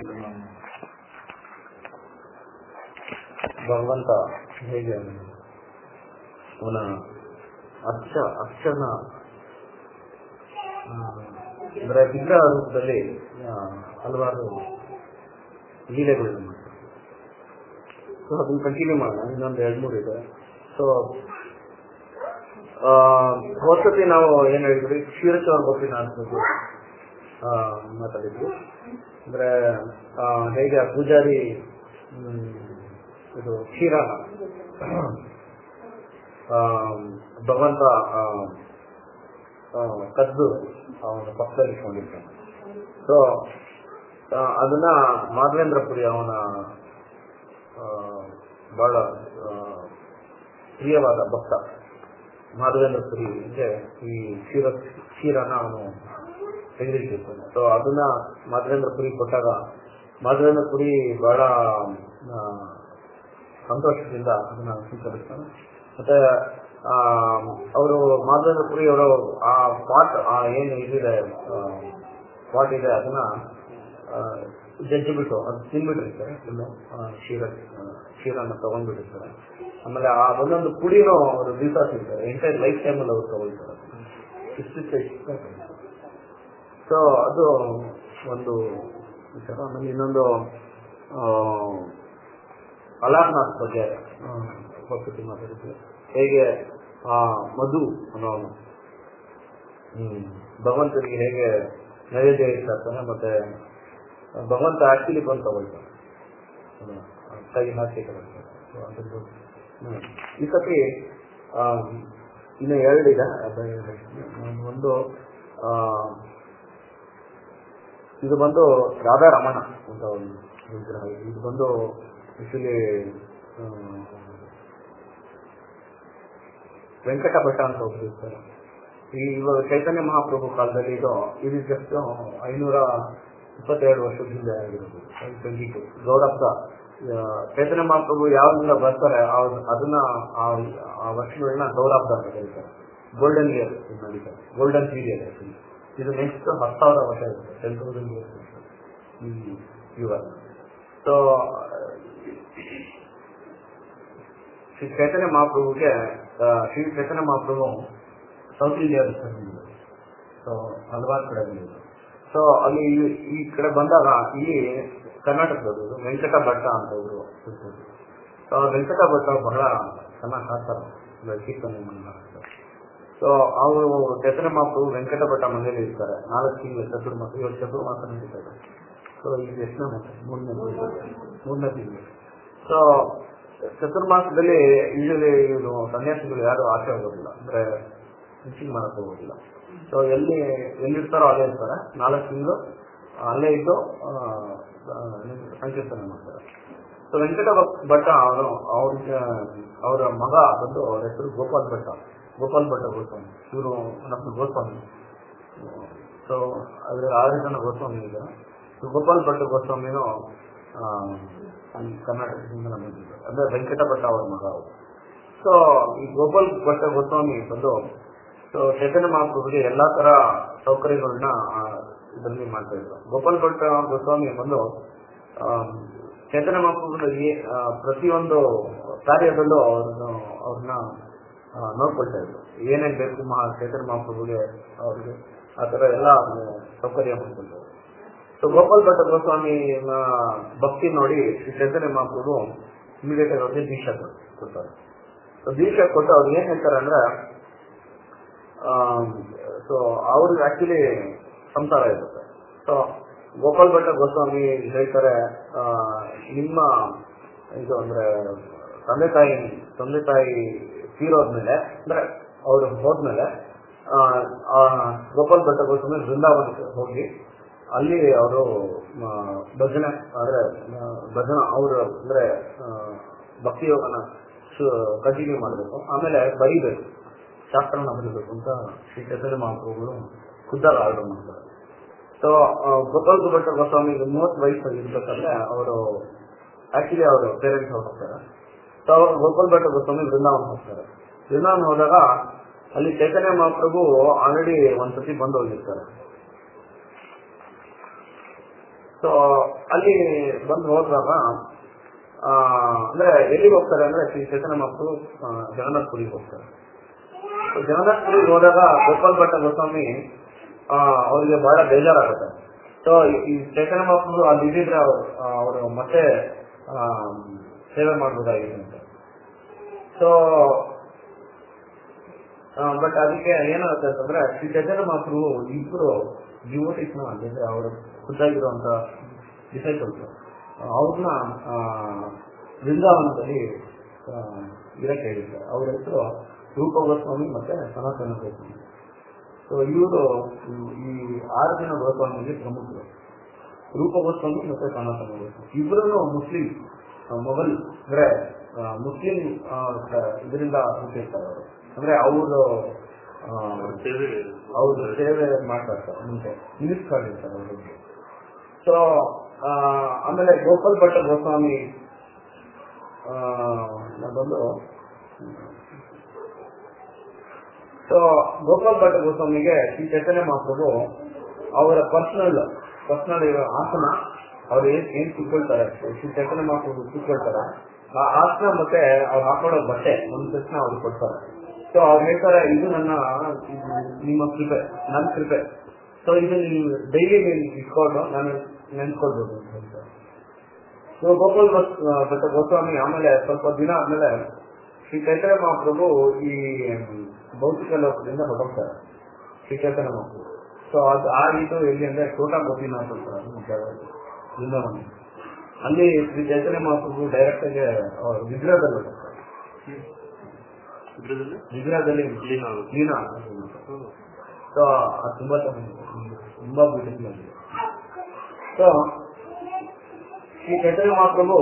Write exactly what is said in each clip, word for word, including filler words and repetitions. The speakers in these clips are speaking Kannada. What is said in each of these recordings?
ಭಗವಂತ ಹೇಗೆ ಅವನ ಅಕ್ಷ ಅಕ್ಷನ ಅಂದ್ರೆ ವಿಗ್ರಹ ರೂಪದಲ್ಲಿ ಹಲವಾರು ಲೀಲೆಗಳನ್ನ ಮಾಡ್ತಾರೆ. ಸೊ ಅದನ್ನ ಕಂಟಿನ್ಯೂ ಮಾಡೋಣ, ಇನ್ನೊಂದು ಎರಡು ಮೂರು ಇದೆ. ಸೊ ಹೊಸತಿ ನಾವು ಏನ್ ಹೇಳಿದ್ವಿ, ಕ್ಷೀರಚೋರ ಗೋಪಿನಾಥ್ ಬಗ್ಗೆ ಮಾತಾಡಿದ್ವಿ. ಅಂದ್ರೆ ಹೇಗೆ ಪೂಜಾರಿ ಇದು ಕ್ಷೀರನ ಭಗವಂತ ಕದ್ದು ಅವನ ಪಕ್ಕದಲ್ಲಿ ಇಟ್ಕೊಂಡಿರ್ತಾನೆ. ಸೊ ಅದನ್ನ ಮಾಧವೇಂದ್ರಪುರಿ ಅವನ ಬಹಳ ಪ್ರಿಯವಾದ ಭಕ್ತ ಮಾಧವೇಂದ್ರಪುರಿಗೆ ಈ ಕ್ಷೀರ ಕ್ಷೀರನ ಅವನು ತೆಗೆದಿಟ್ಟಿರ್ತಾನೆ. ಸೊ ಅದನ್ನ ಮಾಧವೇಂದ್ರಪುರಿ ಕೊಟ್ಟಾಗ ಮಾಧವೇಂದ್ರಪುರಿ ಬಹಳ ಸಂತೋಷದಿಂದ ಅದನ್ನ ಸ್ವೀಕರಿಸ್ತಾನೆ. ಮತ್ತೆ ಅವರು ಮಾಧವೇಂದ್ರಪುರಿ ಅವರು ಆ ಪಾಟ್ ಏನು ಇದಿದೆ ಪಾಟ್ ಇದೆ ಅದನ್ನ ಜಜ್ಜಿ ಬಿಟ್ಟು ಅದು ತಿನ್ಬಿಟ್ಟಿರ್ತಾರೆ. ಇನ್ನು ಕ್ಷೀರ ಕ್ಷೀರನ ತಗೊಂಡ್ಬಿಟ್ಟಿರ್ತಾರೆ. ಆಮೇಲೆ ಆ ಒಂದೊಂದು ಪುಡಿನೂ ಅವರು ದಿವಸ ತಿಂತಾರೆ, ಎಂಟೈರ್ ಲೈಫ್ ಟೈಮಲ್ಲಿ ಅವ್ರು ತಗೊಳ್ತಾರೆ. ಇಷ್ಟಿಷ್ಟ ಇಷ್ಟ. ಸೊ ಅದು ಒಂದು ವಿಚಾರ. ಆಮೇಲೆ ಇನ್ನೊಂದು ಅಲಾರನಾಥ್ ಬಗ್ಗೆ ಹೊಸತಿ ಮಾತಾಡಿದ್ವಿ. ಹೇಗೆ ಆ ಮಧು ಅನ್ನೋನು ಹ್ಮ್ ಭಗವಂತನಿಗೆ ಹೇಗೆ ನೈವೇದ್ಯ ಇರ್ತಾನೆ, ಮತ್ತೆ ಭಗವಂತ ಆಕ್ಚುಲಿ ಬಂದು ತಗೊಳ್ತಾನೆ, ಕೈ ಹಾಕಿ ತಗೊಳ್ತಾರೆ. ಅದ್ರದ್ದು ಈ ಸತಿ ಇನ್ನು ಎರಡಿದೆ. ಒಂದು ಇದು ಬಂದು ರಾಧಾರಮಣ ಅಂತ ಒಂದು ವಿಗ್ರಹ. ಇದು ಬಂದು ಆಕ್ಚುಲಿ ವೆಂಕಟ ಭಟ್ಟ ಅಂತ ಒಬ್ರು ಇರ್ತಾರೆ. ಈ ಇವಾಗ ಚೈತನ್ಯ ಮಹಾಪ್ರಭು ಕಾಲದಲ್ಲಿ ಇದು ಇದು ಜಸ್ಟ್ ಐನೂರ ಇಪ್ಪತ್ತೆರಡು ವರ್ಷದ ಹಿಂದೆ ಆಗಿರೋದು. ಟ್ವೆಂಟಿ ಟು ಗೌರಬ್ದ ಚೈತನ್ಯ ಮಹಾಪ್ರಭು ಯಾವ್ದನ್ನ ಬರ್ತಾರೆ ಅದನ್ನ ಆ ವರ್ಷಗಳನ್ನ ಗೌರಬ್ದ ಅಂತ ಕರೀತಾರೆ. ಗೋಲ್ಡನ್ ಇಯರ್ ನಡೀತಾರೆ, ಗೋಲ್ಡನ್ ಪೀರಿಯಡ್. ಇದು ನೆಕ್ಸ್ಟ್ ಹತ್ತು ಸಾವಿರ ವರ್ಷ ಇರುತ್ತೆ, ಟೆನ್ ತೌಸಂಡ್ ಇಯರ್ಸ್ ಈ ಯುಗ. ಸೊ ಶ್ರೀ ಚೈತನ್ಯ ಮಹಾಪ್ರಭುಗೆ Shri Chaitanya Mahaprabhu south India so ಹಲವಾರು ಕಡೆ ಬಂದಿದ್ರು. ಸೊ ಅಲ್ಲಿ ಈ ಕಡೆ ಬಂದಾಗ ಇಲ್ಲಿ ಕರ್ನಾಟಕದವರು ವೆಂಕಟ ಭಟ್ಟ ಅಂತ ಒಬ್ರು ಇರ್ತಾರೆ. ಸೊ ವೆಂಕಟ ಭಟ್ಟ ಬಹಳ ಚೆನ್ನಾಗಿ ಹಾಡ್ತಾರೆ, ಕೀರ್ತನೆ ಮಾಡ್ತಾರೆ. ಸೊ ಅವರು ಚೈತನ್ಯ ಮಹಾಪ್ರಭು ವೆಂಕಟ ಭಟ್ಟ ಮನೆಯಲ್ಲಿ ಇರ್ತಾರೆ. ನಾಲ್ಕು ತಿಂಗಳು ಚತುರ್ಮಾಸ, ಇವತ್ತು ಚತುರ್ಮಾಸ ನಡೀತಾರೆ. ಸೊ ಈಗ ಎಷ್ಟನೇ ಮಾಸ? ಮೂರನೇ ಮೂರನೇ ತಿಂಗಳು. ಸೊ ಚತುರ್ಮಾಸದಲ್ಲಿ ಯೂಶಲಿ ಇವರು ಸನ್ಯಾಸಿಗಳು ಯಾರು ಆಚೆ ಹೋಗೋದಿಲ್ಲ, ಅಂದ್ರೆ ಟೀಚಿಂಗ್ ಮಾಡಕ್ ಹೋಗೋದಿಲ್ಲ. ಸೊ ಎಲ್ಲಿ ಎಲ್ಲಿರ್ತಾರೋ ಅಲ್ಲೇ ಇರ್ತಾರೆ. ನಾಲ್ಕು ತಿಂಗಳು ಅಲ್ಲೇ ಇದ್ದು ಸಂಕೀರ್ತನೆ ಮಾಡ್ತಾರೆ. ಸೊ ವೆಂಕಟ ಭಟ್ಟ ಅವರು ಅವ್ರಿಗೆ ಅವರ ಮಗ ಬಂದು ಅವ್ರ ಹೆಸರು ಗೋಪಾಲ್ ಭಟ್ಟ, ಗೋಪಾಲ್ ಭಟ್ಟ ಗೋಸ್ವಾಮಿ. ಇವರು ನಮ್ಮ ಗೋಸ್ವಾಮಿ. ಸೊ ಅದ್ರ ಆರು ಜನ ಗೋಸ್ವಾಮಿ ಇದ್ದಾರೆ. ಗೋಪಾಲ್ ಭಟ್ಟ ಗೋಸ್ವಾಮಿನೂ ಕರ್ನಾಟಕದಿಂದ ಬಂದಿದ್ದಾರೆ, ಅಂದ್ರೆ ವೆಂಕಟ ಭಟ್ಟ ಅವರ ಮಗ ಅವರು. ಸೊ ಈ ಗೋಪಾಲ್ ಭಟ್ಟ ಗೋಸ್ವಾಮಿ ಬಂದು ಸೊ ಚೈತನ್ಯ ಮಹಾಪ್ರಭುಗೆ ಎಲ್ಲಾ ತರ ಸೌಕರ್ಯಗಳನ್ನ ಇದರಲ್ಲಿ ಮಾಡ್ತಾ ಇದ್ರು. ಗೋಪಾಲ್ ಭಟ್ಟ ಗೋಸ್ವಾಮಿ ಬಂದು ಚೈತನ್ಯ ಮಹಾಪ್ರಭುಗಳಿಗೆ ಪ್ರತಿಯೊಂದು ಕಾರ್ಯದಲ್ಲೂ ಅವ್ರನ್ನ ಅವ್ರನ್ನ ನೋಡ್ಕೊಳ್ತಾ ಇದ್ರು. ಏನೇನ್ ಬೇಕು ಮಹಾ ಚೈತನ್ಯ ಮಹಾಪ್ರಭುಗೆ ಅವ್ರಿಗೆ ಆ ತರ ಎಲ್ಲ ಸೌಕರ್ಯ ಮಾಡ್ಕೊಳ್ತಾರೆ. ಸೊ ಗೋಪಾಲ್ ಭಟ್ಟ ಗೋಸ್ವಾಮಿ ಭಕ್ತಿ ನೋಡಿ ಶ್ರೀ ಚೈತನ್ಯ ಮಹಾಪ್ರಭು ಇಮಿಡಿಯೇಟ್ ಆಗಿ ಅವ್ರಿಗೆ ದೀಕ್ಷಾ ಕೊಡ್ತಾರೆ. ಸೊ ದೀಕ್ಷಾ ಕೊಟ್ಟು ಅವ್ರು ಏನ್ ಹೇಳ್ತಾರೆ ಅಂದ್ರೆ, ಸೊ ಅವ್ರಿಗೆ ಆಕ್ಚುಲಿ ಸಂಸಾರ ಇರುತ್ತೆ. ಸೊ ಗೋಪಾಲ್ ಭಟ್ಟ ಗೋಸ್ವಾಮಿ ಹೇಳ್ತಾರೆ, ನಿಮ್ಮ ಇದು ಅಂದ್ರೆ ತಂದೆ ತಾಯಿ ತಂದೆ ತಾಯಿ ತೀರೋದ್ಮೇಲೆ, ಅಂದ್ರೆ ಅವ್ರು ಹೋದ್ಮೇಲೆ ಗೋಪಾಲ್ ಭಟ್ಟ ಗೋಸ್ವಾಮಿ ಬೃಂದಾವನಕ್ಕೆ ಹೋಗಿ ಅಲ್ಲಿ ಅವರು ಭಜನೆ ಅಂದ್ರೆ ಭಜನ ಅವರು ಅಂದ್ರೆ ಭಕ್ತಿ ಯೋಗನ ಕಂಟಿನ್ಯೂ ಮಾಡಬೇಕು, ಆಮೇಲೆ ಬರೀಬೇಕು, ಶಾಸ್ತ್ರನ ಬರೀಬೇಕು ಅಂತ ಶ್ರೀ ಚೈತನ್ಯ ಮಹಾಪ್ರಭುಗಳು ಖುದ್ದಾಗಿ ಆರ್ಡರ್ ಮಾಡ್ತಾರೆ. ಸೊ ಗೋಪಾಲ್ ಭಟ್ಟ ಗೋಸ್ವಾಮಿಗೆ ಮೂವತ್ತು ವಯಸ್ಸಲ್ಲಿ ಇರ್ಬೇಕಾದ್ರೆ ಅವರು ಆಕ್ಚುಲಿ ಅವರು ಪೇರೆಂಟ್ಸ್ ಹೋಗ್ತಾರೆ. ಸೊ ಅವರು ಗೋಪಾಲ್ ಭಟ್ಟ ಗೋಸ್ವಾಮಿ ಬೃಂದಾವನ ಹೋಗ್ತಾರೆ. ಬೃಂದಾವನ ಹೋದಾಗ ಅಲ್ಲಿ ಚೈತನ್ಯ ಮಹಾಪ್ರಭು ಆಲ್ರೆಡಿ ಒಂದ್ಸತಿ ಬಂದು ಹೋಗಿರ್ತಾರೆ. ಸೊ ಅಲ್ಲಿ ಬಂದು ಹೋದಾಗ ಅಂದ್ರೆ ಎಲ್ಲಿಗೆ ಹೋಗ್ತಾರೆ ಅಂದ್ರೆ ಶ್ರೀ ಚೈತನ್ಯ ಮಹಾಪ್ರಭು ಜಗನ್ನಾಥ ಪುರಿಗೆ ಹೋಗ್ತಾರೆ. ಜಗನ್ನಾಥ ಪುರಿಗೆ ಹೋದಾಗ ಗೋಪಾಲ್ ಭಟ್ಟ ಗೋಸ್ವಾಮಿ ಅವ್ರಿಗೆ ಬಹಳ ಬೇಜಾರಾಗುತ್ತೆ. ಸೊ ಈ ಚೈತನ್ಯ ಮಹಾಪ್ರಭು ಅಲ್ಲಿ ಇದ್ದಿದ್ರೆ ಅವರು ಮತ್ತೆ ಸೇವೆ ಮಾಡ್ಬೋದಾಗಿದೆ ಅಂತ. ಸೊ ಬಟ್ ಅದಕ್ಕೆ ಏನಾಗುತ್ತೆ ಅಂತಂದ್ರೆ ಶ್ರೀ ಚೈತನ್ಯ ಮಹಾಪ್ರಭು ಇಬ್ಬರು ಡಿವೋಟೀಸ್ನ ಅಂದ್ರೆ ಅವರು ಖುದ್ದಾಗಿರುವಂತ ಡಿಸೈಪಲ್ಸ್ ಅವ್ರನ್ನ ವೃಂದಾವನದಲ್ಲಿ ಇರಕ್ಕೆ ಹೇಳಿದ್ದಾರೆ. ಅವ್ರ ಹೆಸರು ರೂಪ ಗೋಸ್ವಾಮಿ ಮತ್ತೆ ಸನಾತನ ಗೋಸ್ವಾಮಿ. ಸೊ ಇವರು ಈ ಆರು ಜನ ಗೋಸ್ವಾಮಿಗೆ ಪ್ರಮುಖರು, ರೂಪ ಗೋಸ್ವಾಮಿ ಮತ್ತೆ ಸನಾತನ ಗೋಸ್ವಾಮಿ. ಇಬ್ಬರೂ ಮುಸ್ಲಿಂ ಮೊಘಲ್ ಅಂದ್ರೆ ಮುಸ್ಲಿಂ ಇದರಿಂದ ಹುಟ್ಟಿರ್ತಾರೆ ಅವರು. ಅಂದ್ರೆ ಅವರು ಅವ್ರ ಸೇವೆ ಮಾಡ್ತಾ ಇರ್ತಾರೆ, ಮುಂಚೆ ನಿಲ್ಲಿಸ್ಕೊಂಡಿರ್ತಾರೆ ಅವ್ರಿಗೆ. ಸೊ ಆಮೇಲೆ ಗೋಪಾಲ್ ಭಟ್ಟ ಗೋಸ್ವಾಮಿ ಬಂದು ಸೊ ಗೋಪಾಲ್ ಭಟ್ಟ ಗೋಸ್ವಾಮಿಗೆ ಶ್ರೀ ಚೈತನ್ಯ ಮಹಾಪ್ರಭು ಅವರ ಪರ್ಸನಲ್ ಪರ್ಸನಲ್ ಇರೋ ಆಸನ ಅವ್ರು ಏನ್ ಏನ್ ಕೂತ್ಕೊಳ್ತಾರೆ, ಶ್ರೀ ಚೈತನ್ಯ ಮಹಾಪ್ರಭು ಕೂತ್ಕೊಳ್ತಾರೆ, ಆ ಆಸನ ಮತ್ತೆ ಅವ್ರು ಹಾಕೊಳ್ಳೋ ಬಟ್ಟೆ ಒಂದ್ ತಕ್ಷಣ ಅವ್ರು ಕೊಡ್ತಾರೆ. ಸೊ ಅವ್ರು ಹೇಳ್ತಾರೆ, ಇದು ನನ್ನ ನಿಮ್ಮ ಕೃಪೆ, ನನ್ನ ಕೃಪೆ. ಸೊ ಇದು ನೀವು ಡೈಲಿ ನೀವು ಇಟ್ಕೊಂಡು ನಾನು ನೆನ್ಸ್ಕೊಳ್ಬೋದು ಅಂತ ಹೇಳ್ತಾರೆ. ಸೊ ಗೋಪಾಲ್ ಭಟ್ಟ ಗೋಸ್ವಾಮಿ ಆಮೇಲೆ ಸ್ವಲ್ಪ ದಿನ ಆದ್ಮೇಲೆ ಶ್ರೀ ಚೈತನ್ಯ ಮಹಾಪ್ರಭು ಈ ಭೌತಿಕ ಲೋಕದಿಂದ ಹೊರಡ್ತಾರೆ ಶ್ರೀ ಚೈತನ್ಯ ಮಹಾಪ್ರಭು. ಸೊ ಅದು ಆ ಇದು ಎಲ್ಲಿ ಅಂದ್ರೆ ಛೋಟಾ ಗೋಪಿನಾಥ್ ಅಂತ ವೃಂದಾವನ. ಅಲ್ಲಿ ಶ್ರೀ ಚೈತನ್ಯ ಮಹಾಪ್ರಭು ಡೈರೆಕ್ಟ್ ಆಗಿ ವಿಗ್ರಹದಲ್ಲಿ ಹೋಗ್ತಾರೆ. ವಿಗ್ರಹದಲ್ಲಿ ಲೀನಾ. ಸೊ ಅದು ತುಂಬಾ ತುಂಬಾ ಬ್ಯೂಟಿಫುಲ್ ಆಗಿದೆ. ಸೊ ಶ್ರೀ ಚೈತನ್ಯ ಮಹಾಪ್ರಭು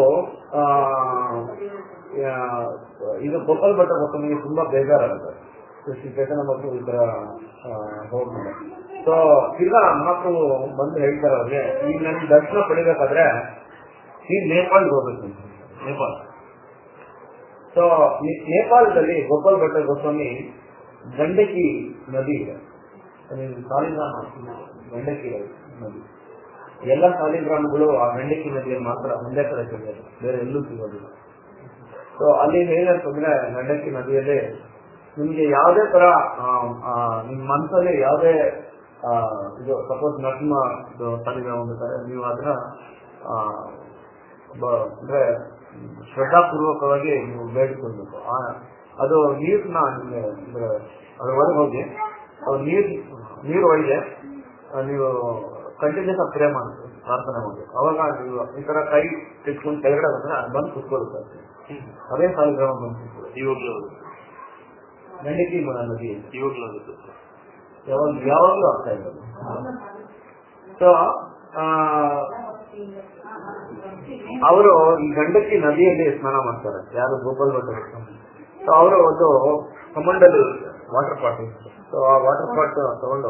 ಇದು ಗೋಪಾಲ್ ಭಟ್ಟ ಗೋಸ್ವಾಮಿಗೆ ತುಂಬಾ ಬೇಜಾರಾಗುತ್ತೆ. ಶ್ರೀ ಚೈತನ್ಯ ಮಹಾಪ್ರಭು ಈ ತರ ಹೋಗ್ತಾರೆ. ಸೊ ಈಗ ಮಹಾಪ್ರಭು ಬಂದು ಹೇಳ್ತಾರೆ ಅವ್ರಿಗೆ, ಈಗ ನನ್ಗೆ ದರ್ಶನ ಪಡಿಬೇಕಾದ್ರೆ ಈ ನೇಪಾಳ್ಗೆ ಹೋಗ್ಬೇಕು ಅಂತ. ನೇಪಾಳ. ಸೊ ನೇಪಾಳದಲ್ಲಿ ಗೋಪಾಲ್ ಭಟ್ಟ ಗೋಸ್ವಾಮಿ ಗಂಡಕಿ ನದಿ ಇದೆ, ಸಾಲಿಗ್ರಾಮ ಗಂಡಕಿ ನದಿ. ಎಲ್ಲ ಸಾಲಿಗ್ರಾಮಗಳು ಆ ಗಂಡಕಿ ನದಿಯಲ್ಲಿ ಮಾತ್ರ ಒಂದೇ ಕಡೆ ಸಿಗೋದು, ಬೇರೆ ಎಲ್ಲೂ ಸಿಗೋದಿಲ್ಲ. ಸೊ ಅಲ್ಲಿ ಹೇಗಂತಂದ್ರೆ ಗಂಡಕಿ ನದಿಯಲ್ಲಿ ನಿಮ್ಗೆ ಯಾವುದೇ ತರ ನಿಮ್ ಮನಸ್ಸಲ್ಲಿ ಯಾವುದೇ ಇದು ಸಪೋಸ್ ನರಸಿಂಹ ಸಾಲಿಗ್ರಾಮ ಅಂತಾರೆ, ನೀವು ಅದನ್ನ ಅಂದ್ರೆ ಶ್ರದ್ಧಾಪೂರ್ವಕವಾಗಿ ನೀವು ಬೇಡಿಕೊಳ್ಬೇಕು. ಅದು ನೀರ್ನ ನಿಮ್ಗೆ ಅದ್ರೊಳಗೆ ಹೋಗಿ ಅವ್ರು ನೀರ್ ನೀರು ಒಳಗೆ ನೀವು ಕಂಟಿನ್ಯೂಸ್ ಆಗಿ ಪ್ರೇ ಮಾಡಬೇಕು, ಪ್ರಾರ್ಥನೆ ಮಾಡಬೇಕು. ಅವಾಗ ನೀವು ಈ ತರ ಕೈ ತಿಳ್ಕೊಂಡು ಕೆಳಗಡೆ ಬಂದ್ರೆ ಬಂದು ಕುತ್ಕೊಳ್ತಾರೆ. ಅದೇ ಸಾಲಿಗ್ರಾಮ ಬಂದು ಕುತ್ಕೊಳ್ಳಿ. ಗಂಡಕಿ ನದಿ ಯಾವಾಗ ಯಾವಾಗಲೂ ಆಗ್ತಾ ಇರೋದು. ಸೊ ಅವರು ಈ ಗಂಡಕಿ ನದಿಯಲ್ಲಿ ಸ್ನಾನ ಮಾಡ್ತಾರೆ, ಯಾರು ಗೋಪಾಲ್ ಭಟ್ಟ. ಸೊ ಅವರು ಒಂದು ಕಮಂಡಲ್ಲಿ ವಾಟರ್ ಪಾಟ್ ಇರುತ್ತೆ. ಸೊ ಆ ವಾಟರ್ ಪಾಟ್ ತಗೊಂಡು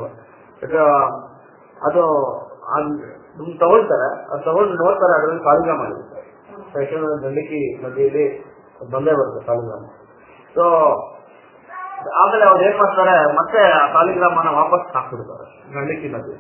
ಅದು ತಗೊಳ್ತಾರೆ, ಅದು ತಗೊಂಡು ನೋಡ್ತಾರೆ, ಅದರಲ್ಲಿ ಸಾಲಿಗ್ರಾಮ ಇರುತ್ತೆ. ಯಾಕಂದ್ರೆ ಗಂಡಕಿ ನದಿಯಲ್ಲಿ ಬಂದೇ ಬರುತ್ತೆ ಸಾಲಿಗ್ರಾಮ. ಸೊ ಆಮೇಲೆ ಅವ್ರು ಏನ್ ಮಾಡ್ತಾರೆ, ಮತ್ತೆ ಆ ಸಾಲಿಗ್ರಾಮನ ವಾಪಸ್ ಹಾಕ್ಬಿಡ್ತಾರೆ ಗಂಡಕಿ ನದಿ.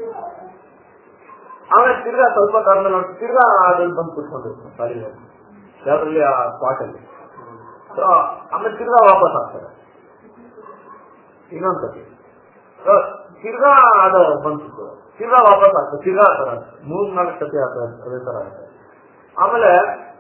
ಆಮೇಲೆ ತಿರ್ಗಾ ಸ್ವಲ್ಪ ಕಾಲದಲ್ಲಿ ನೋಡಿ ತಿರ್ಗಾ ಅದ್ರಲ್ಲಿ ಬಂದು ಕುತ್ಕೊಂಡಿರ್ತಾರೆ ಸಾಲಿಗ್ರಾಮ, ಯಾವ್ದ್ರಲ್ಲಿ ಆ ಸ್ಪಾಟ್ ಅಲ್ಲಿ. ಸೊ ಆಮೇಲೆ ತಿರ್ಗಾ ವಾಪಸ್ ಹಾಕ್ತಾರೆ ಇನ್ನೊಂದ್ಸತಿ. ಸೊ ತಿರ್ಗಾ ಅದು ಬಂದು ತಿರ್ಗಾ ವಾಪಸ್ ಆಗ್ತದೆ, ತಿರ್ಗಾ ತರ ಮೂರ್ ನಾಲ್ಕು ಸತಿ ಆಗ್ತದೆ, ಅದೇ ತರ ಆಗ್ತದೆ. ಆಮೇಲೆ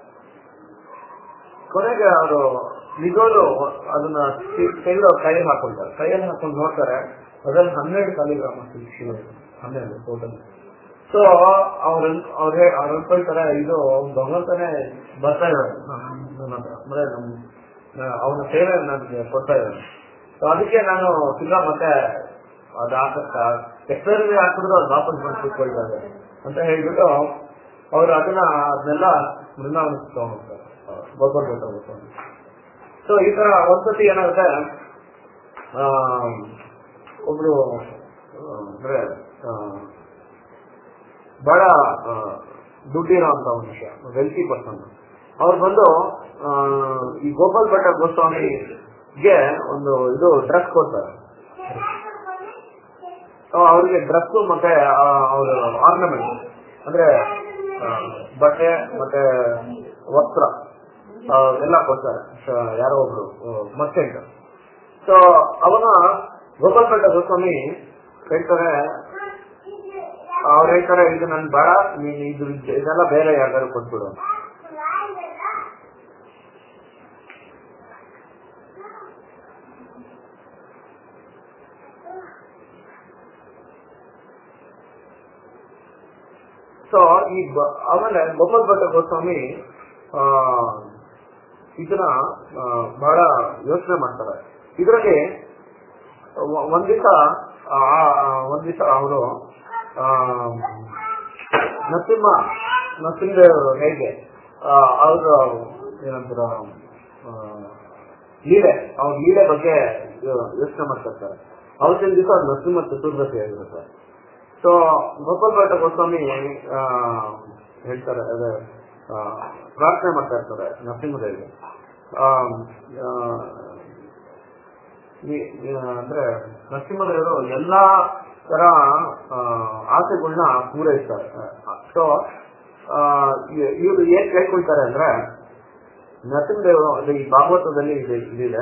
ಕೊನೆಗೆ ಅವರು ನಿಜವಾಗ್ಲು ಅದನ್ನ ತೆಗೆದು ಕೈಯಲ್ಲಿ ಹಾಕೊಳ್ತಾರೆ. ಕೈಯಲ್ಲಿ ಹಾಕೊಂಡು ನೋಡ್ತಾರೆ, ಅದ್ರಲ್ಲಿ ಹನ್ನೆರಡು ಸಾಲಿಗ್ರಾಮ ಹನ್ನೆರಡು ಟೋಟಲ್. ಸೊ ಅವ್ರ ಅವ್ರ ಅವ್ರು ಅನ್ಕೊಳ್ತಾರೆ, ಇದು ಭಗವಂತನೇ ಬರ್ತಾ ಇದ್ದಾರೆ ಅಂದ್ರೆ ನಮ್ ಅವನ ಸೇವೆ ನನಗೆ ಕೊಡ್ತಾ ಇದ್ದಾರೆ. ಸೊ ಅದಕ್ಕೆ ನಾನು ತಿರ್ಗಾ ಮತ್ತೆ ಅದು ಹಾಕಕ್ಕ ಎಕ್ಸ್ಪೈರಿ ಹಾಕಿದ್ರು ಅದು ವಾಪಸ್ ಬಂದು ಕೂತ್ಕೊಳ್ತಾರೆ ಅಂತ ಹೇಳ್ಬಿಟ್ಟು ಅವ್ರು ಅದನ್ನ ಅದನ್ನೆಲ್ಲ ವೃಂದಾವನಕ್ಕೆ ತಗೊಂಡ್ತಾರೆ, ಗೋಪಾಲ್ ಭಟ್ಟ ಗೋಸ್ವಾಮಿ. ಸೊ ಈ ತರ ಒಂದ್ಸತಿ ಏನಾಗುತ್ತೆ, ಆ ಒಬ್ರು ಅಂದ್ರೆ ಬಹಳ ದುಡ್ಡಿರೋ ಅಂತ ಒಂದು ವಿಷಯ, ವೆಲ್ತಿ ಪರ್ಸನ್, ಅವ್ರು ಬಂದು ಈ ಗೋಪಾಲ್ ಭಟ್ಟ ಗೋಸ್ವಾಮಿಗೆ ಒಂದು ಇದು ಡ್ರೆಸ್ ಕೊಡ್ತಾರೆ. ಅವ್ರಿಗೆ ಡ್ರೆಸ್ ಮತ್ತೆ ಅವ್ರ ಆರ್ನಮೆಂಟ್ ಅಂದ್ರೆ ಬಟ್ಟೆ ಮತ್ತೆ ವಸ್ತ್ರ ಎಲ್ಲ ಕೊಡ್ತಾರೆ ಯಾರೋ ಒಬ್ರು ಮರ್ಚೆಂಟ್. ಸೊ ಅವಾಗ ಗೋಪಾಲಪೇಟ ಗೋಸ್ವಾಮಿ ಹೇಳ್ತಾರೆ, ಅವ್ರು ಹೇಳ್ತಾರೆ ಇದು ನನ್ ಬೇಡ, ನೀನ್ ಇದು ಇದೆಲ್ಲ ಬೇರೆ ಯಾವ್ದಾದ್ರು ಕೊಟ್ಬಿಡು. ಸೊ ಈ ಆಮೇಲೆ ಗೋಪಾಲಪೇಟ ಗೋಸ್ವಾಮಿ ಆ ಇದನ್ನ ಬಹಳ ಯೋಚನೆ ಮಾಡ್ತಾರೆ. ಇದರಲ್ಲಿ ಒಂದ್ ದಿವಸ ಒಂದ್ ದಿವಸ ಅವರು ನರಸಿಂಹ ನರಸಿಂಹದೇವರು ಹೇಗೆ ಅವ್ರ ಏನಂತಾರ ಲೀಲೆ ಅವ್ರ ಲೀಲೆ ಬಗ್ಗೆ ಯೋಚನೆ ಮಾಡ್ತಿರ್ತಾರೆ. ಅವತ್ತಿನ ದಿವಸ ನರಸಿಂಹ ಚತುರ್ದಶಿ ಆಗಿರುತ್ತೆ. ಸೊ ಗೋಪಾಲಪೇಟ ಗೋಸ್ವಾಮಿ ಹೇಳ್ತಾರೆ, ಅದೇ ಪ್ರಾರ್ಥನೆ ಮಾಡ್ತಾ ಇರ್ತಾರೆ ನರಸಿಂಹದೇವಿಗೆ. ಅಂದ್ರೆ ನರಸಿಂಹದೇವರು ಎಲ್ಲಾ ತರ ಆಸೆಗಳನ್ನ ಪೂರೈಸ್ತಾರೆ. ಸೊ ಇವರು ಏನ್ ಕೇಳ್ಕೊಳ್ತಾರೆ ಅಂದ್ರೆ, ನರಸಿಂಹದೇವರು ಅಂದ್ರೆ ಈ ಭಾಗವತದಲ್ಲಿ ಇದಿದೆ.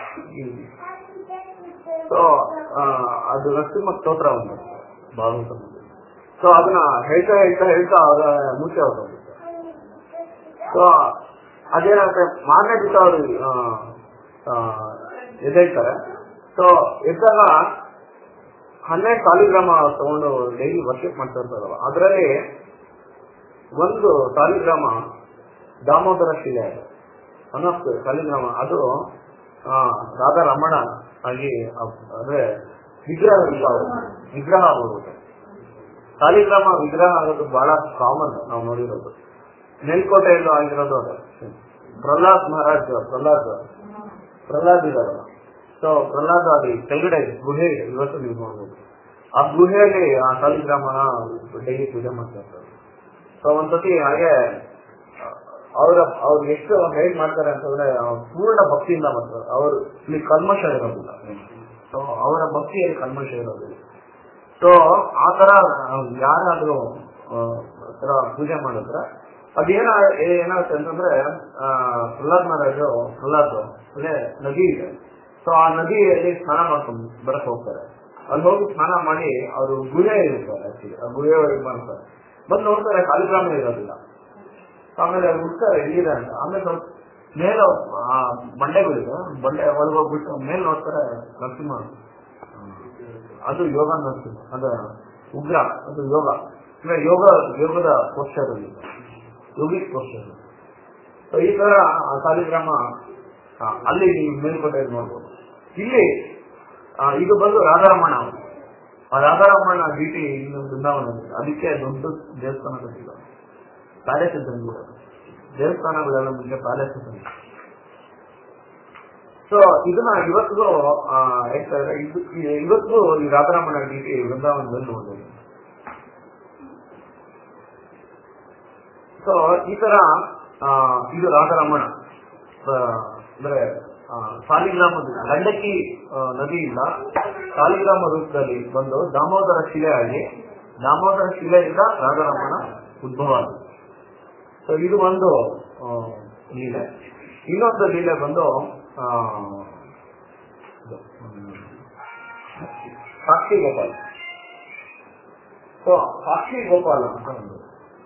ಸೊ ಅದು ನರಸಿಂಹ ಸ್ತೋತ್ರ ಒಂದು ಭಾಗವತ. ಸೊ ಅದನ್ನ ಹೇಳ್ತಾ ಹೇಳ್ತಾ ಹೇಳ್ತಾ ಅವರ ಮುಚ್ಚೆ ಹೋಗುತ್ತೆ. ಸೊ ಅದೇನಾಗುತ್ತೆ, ಮಾರನೇ ದಿವಸ ಅವರು ಎದ್ದೇಳ್ತಾರೆ. ಸೊ ಎದ್ದಾಗ ಹನ್ನೆರಡು ಸಾಲಿಗ್ರಾಮ ತಗೊಂಡು ಡೈಲಿ ವರ್ಷಿಪ್ ಮಾಡ್ತಾ ಇರ್ತಾರಲ್ಲ, ಅದರಲ್ಲಿ ಒಂದು ಸಾಲಿಗ್ರಾಮ ದಾಮೋದರ ಶಿಲೆ, ಅನ್ನೋಷ್ಟು ಸಾಲಿಗ್ರಾಮ ಅದು ರಾಧಾ ರಮಣ ಆಗಿ ಅಂದ್ರೆ ವಿಗ್ರಹ ವಿಗ್ರಹ ಆಗೋದು. ಸಾಲಿಗ್ರಾಮ ವಿಗ್ರಹ ಆಗೋದು ಬಹಳ ಕಾಮನ್ ನಾವು ನೋಡಿರೋದು. ಮೇಲ್ಕೋಟೆಯಲ್ಲೂ ಆಗಿರೋದು ಅದು. ಪ್ರಹ್ಲಾದ್ ಮಹಾರಾಜ್ ಪ್ರಹ್ಲಾದ್ ಪ್ರಹ್ಲಾದ್ ಇದಾರಲ್ಲ, ಸೊ ಪ್ರಹ್ಲಾದ್ ಅಲ್ಲಿ ಕೆಳಗಡೆ ಗುಹೆ ಇವತ್ತು ನೀವು ನೋಡ್ಬೋದು. ಆ ಗುಹೆಯಲ್ಲಿ ಆ ಸಾಲಿಗ್ರಾಮನ ಡೈಲಿ ಪೂಜೆ ಮಾಡ್ತಾ ಇರ್ತಾರೆ. ಸೊ ಒಂದ್ಸತಿ ಹಾಗೆ ಅವ್ರ ಅವ್ರು ಎಷ್ಟು ಹೇಗ್ ಮಾಡ್ತಾರೆ ಅಂತಂದ್ರೆ ಪೂರ್ಣ ಭಕ್ತಿಯಿಂದ ಮಾಡ್ತಾರೆ. ಅವರು ಇಲ್ಲಿ ಕಲ್ಮಶ ಇರೋದಿಲ್ಲ. ಸೊ ಅವರ ಭಕ್ತಿಯಲ್ಲಿ ಕಲ್ಮಶ ಇರೋದಿಲ್ಲ. ಸೊ ಆ ತರ ಯಾರಾದ್ರೂ ತರ ಪೂಜೆ ಮಾಡಿದ್ರೆ ಅದೇನ ಏನಾಗುತ್ತೆ ಅಂತಂದ್ರೆ, ಪ್ರಹ್ಲಾದ್ ಮಹಾರಾಜು ಪ್ರಹ್ಲಾದ್ ಅಲ್ಲೇ ನದಿ ಇದೆ. ಸೊ ಆ ನದಿಯಲ್ಲಿ ಸ್ನಾನ ಮಾಡ್ಕೊಂಡು ಬರಕ್ ಹೋಗ್ತಾರೆ. ಅಲ್ಲಿ ಹೋಗಿ ಸ್ನಾನ ಮಾಡಿ ಅವರು ಗುಹೆ ಇರ್ತಾರೆ. ಆಕ್ಚುಲಿ ಆ ಗುಹೆ ಒಳಗೆ ಮಾಡ್ತಾರೆ. ಬಂದು ನೋಡ್ತಾರೆ ಸಾಲಿಗ್ರಾಮ ಇರೋದಿಲ್ಲ. ಆಮೇಲೆ ಹುಡ್ತಾರೆ ಎಲ್ಲಿದೆ ಅಂತ. ಆಮೇಲೆ ಸ್ವಲ್ಪ ಮೇಲೆ ಆ ಬಂಡೆಗಳಿದೆ, ಬಂಡೆ ಒಳಗೆ ಹೋಗ್ಬಿಟ್ಟು ಮೇಲೆ ನೋಡ್ತಾರೆ ನರಸಿಂಹ. ಅದು ಯೋಗ ನರಸಿಂಹ, ಅದ ಉಗ್ರ, ಅದು ಯೋಗ ಅಂದ್ರೆ ಯೋಗ ಯೋಗದ ಪೋಸ್ಟರ್ ಅಲ್ಲಿ, ಯೋಗಿಕ್ ಪೋಸ್ಟರ್. ಸೊ ಈ ತರ ಆ ಸಾಲಿಗ್ರಾಮ ಅಲ್ಲಿ ನೀವು ಮೇಲ್ಕೋಟೆ ನೋಡ್ಬೋದು. ಇಲ್ಲಿ ಇದು ಬಂದು ರಾಧಾರಮಣ. ಆ ರಾಧಾರಮಣ ಡಿ ಟಿ ಇನ್ನು ಬೃಂದಾವನ, ಅದಕ್ಕೆ ದೊಡ್ಡ ದೇವಸ್ಥಾನ ಕಟ್ಟಿಲ್ಲ. ಪ್ಯಾಲೇಸ್ ಅಂತ ದೇವಸ್ಥಾನಗಳೆಲ್ಲ ಮುಂಚೆ ಪ್ಯಾಲೇಸ್ ಅಂತ. ಸೊ ಇದನ್ನ ಇವತ್ತಿಗೂ ಹೇಳ್ತಾರೆ. ಇವತ್ತು ಈ ರಾಧಾರಮಣ ಡಿ ಟಿ ಬೃಂದಾವನದಲ್ಲಿ ನೋಡ್ಬೋದು. ಸೊ ಈ ತರ ಇದು ರಾಧಾರಮಣ ಅಂದ್ರೆ ಸಾಲಿಗ್ರಾಮದ ಗಂಡಕಿ ನದಿಯಿಂದ ಸಾಲಿಗ್ರಾಮ ರೂಪದಲ್ಲಿ ಬಂದು ದಾಮೋದರ ಶಿಲೆ ಆಗಿ, ದಾಮೋದರ ಶಿಲೆಯಿಂದ ರಾಧಾರಮಣ ಉದ್ಭವ ಆಗಿದೆ. ಸೊ ಇದು ಒಂದು ಲೀಲೆ. ಇನ್ನೊಂದು ಲೀಲೆ ಬಂದು ಸಾಕ್ಷಿ ಗೋಪಾಲ. ಸೊ ಸಾಕ್ಷಿ ಗೋಪಾಲ ಅಂತ ಒಂದು.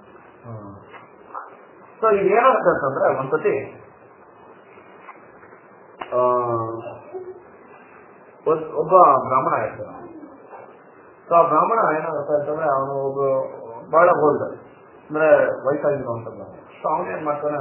ಸೊ ಇದೇನಾಗುತ್ತೆ ಅಂತಂದ್ರೆ, ಒಂದ್ಸತಿ ಒಬ್ಬ ಬ್ರಾಹ್ಮಣ ಇರ್ತಾನೆ. ಸೊ ಆ ಬ್ರಾಹ್ಮಣ ಏನಾಗುತ್ತೆ ಅಂತಂದ್ರೆ, ಅವನು ಒಬ್ಬ ಬಹಳ ಓಲ್ಡ್ ಅಂದ್ರೆ ವಯಸ್ಸಾಗಿರುವಂತ ಬ್ರಾಹ್ಮಣ. ಸೊ ಅವನೇನ್ ಮಾಡ್ತಾನೆ,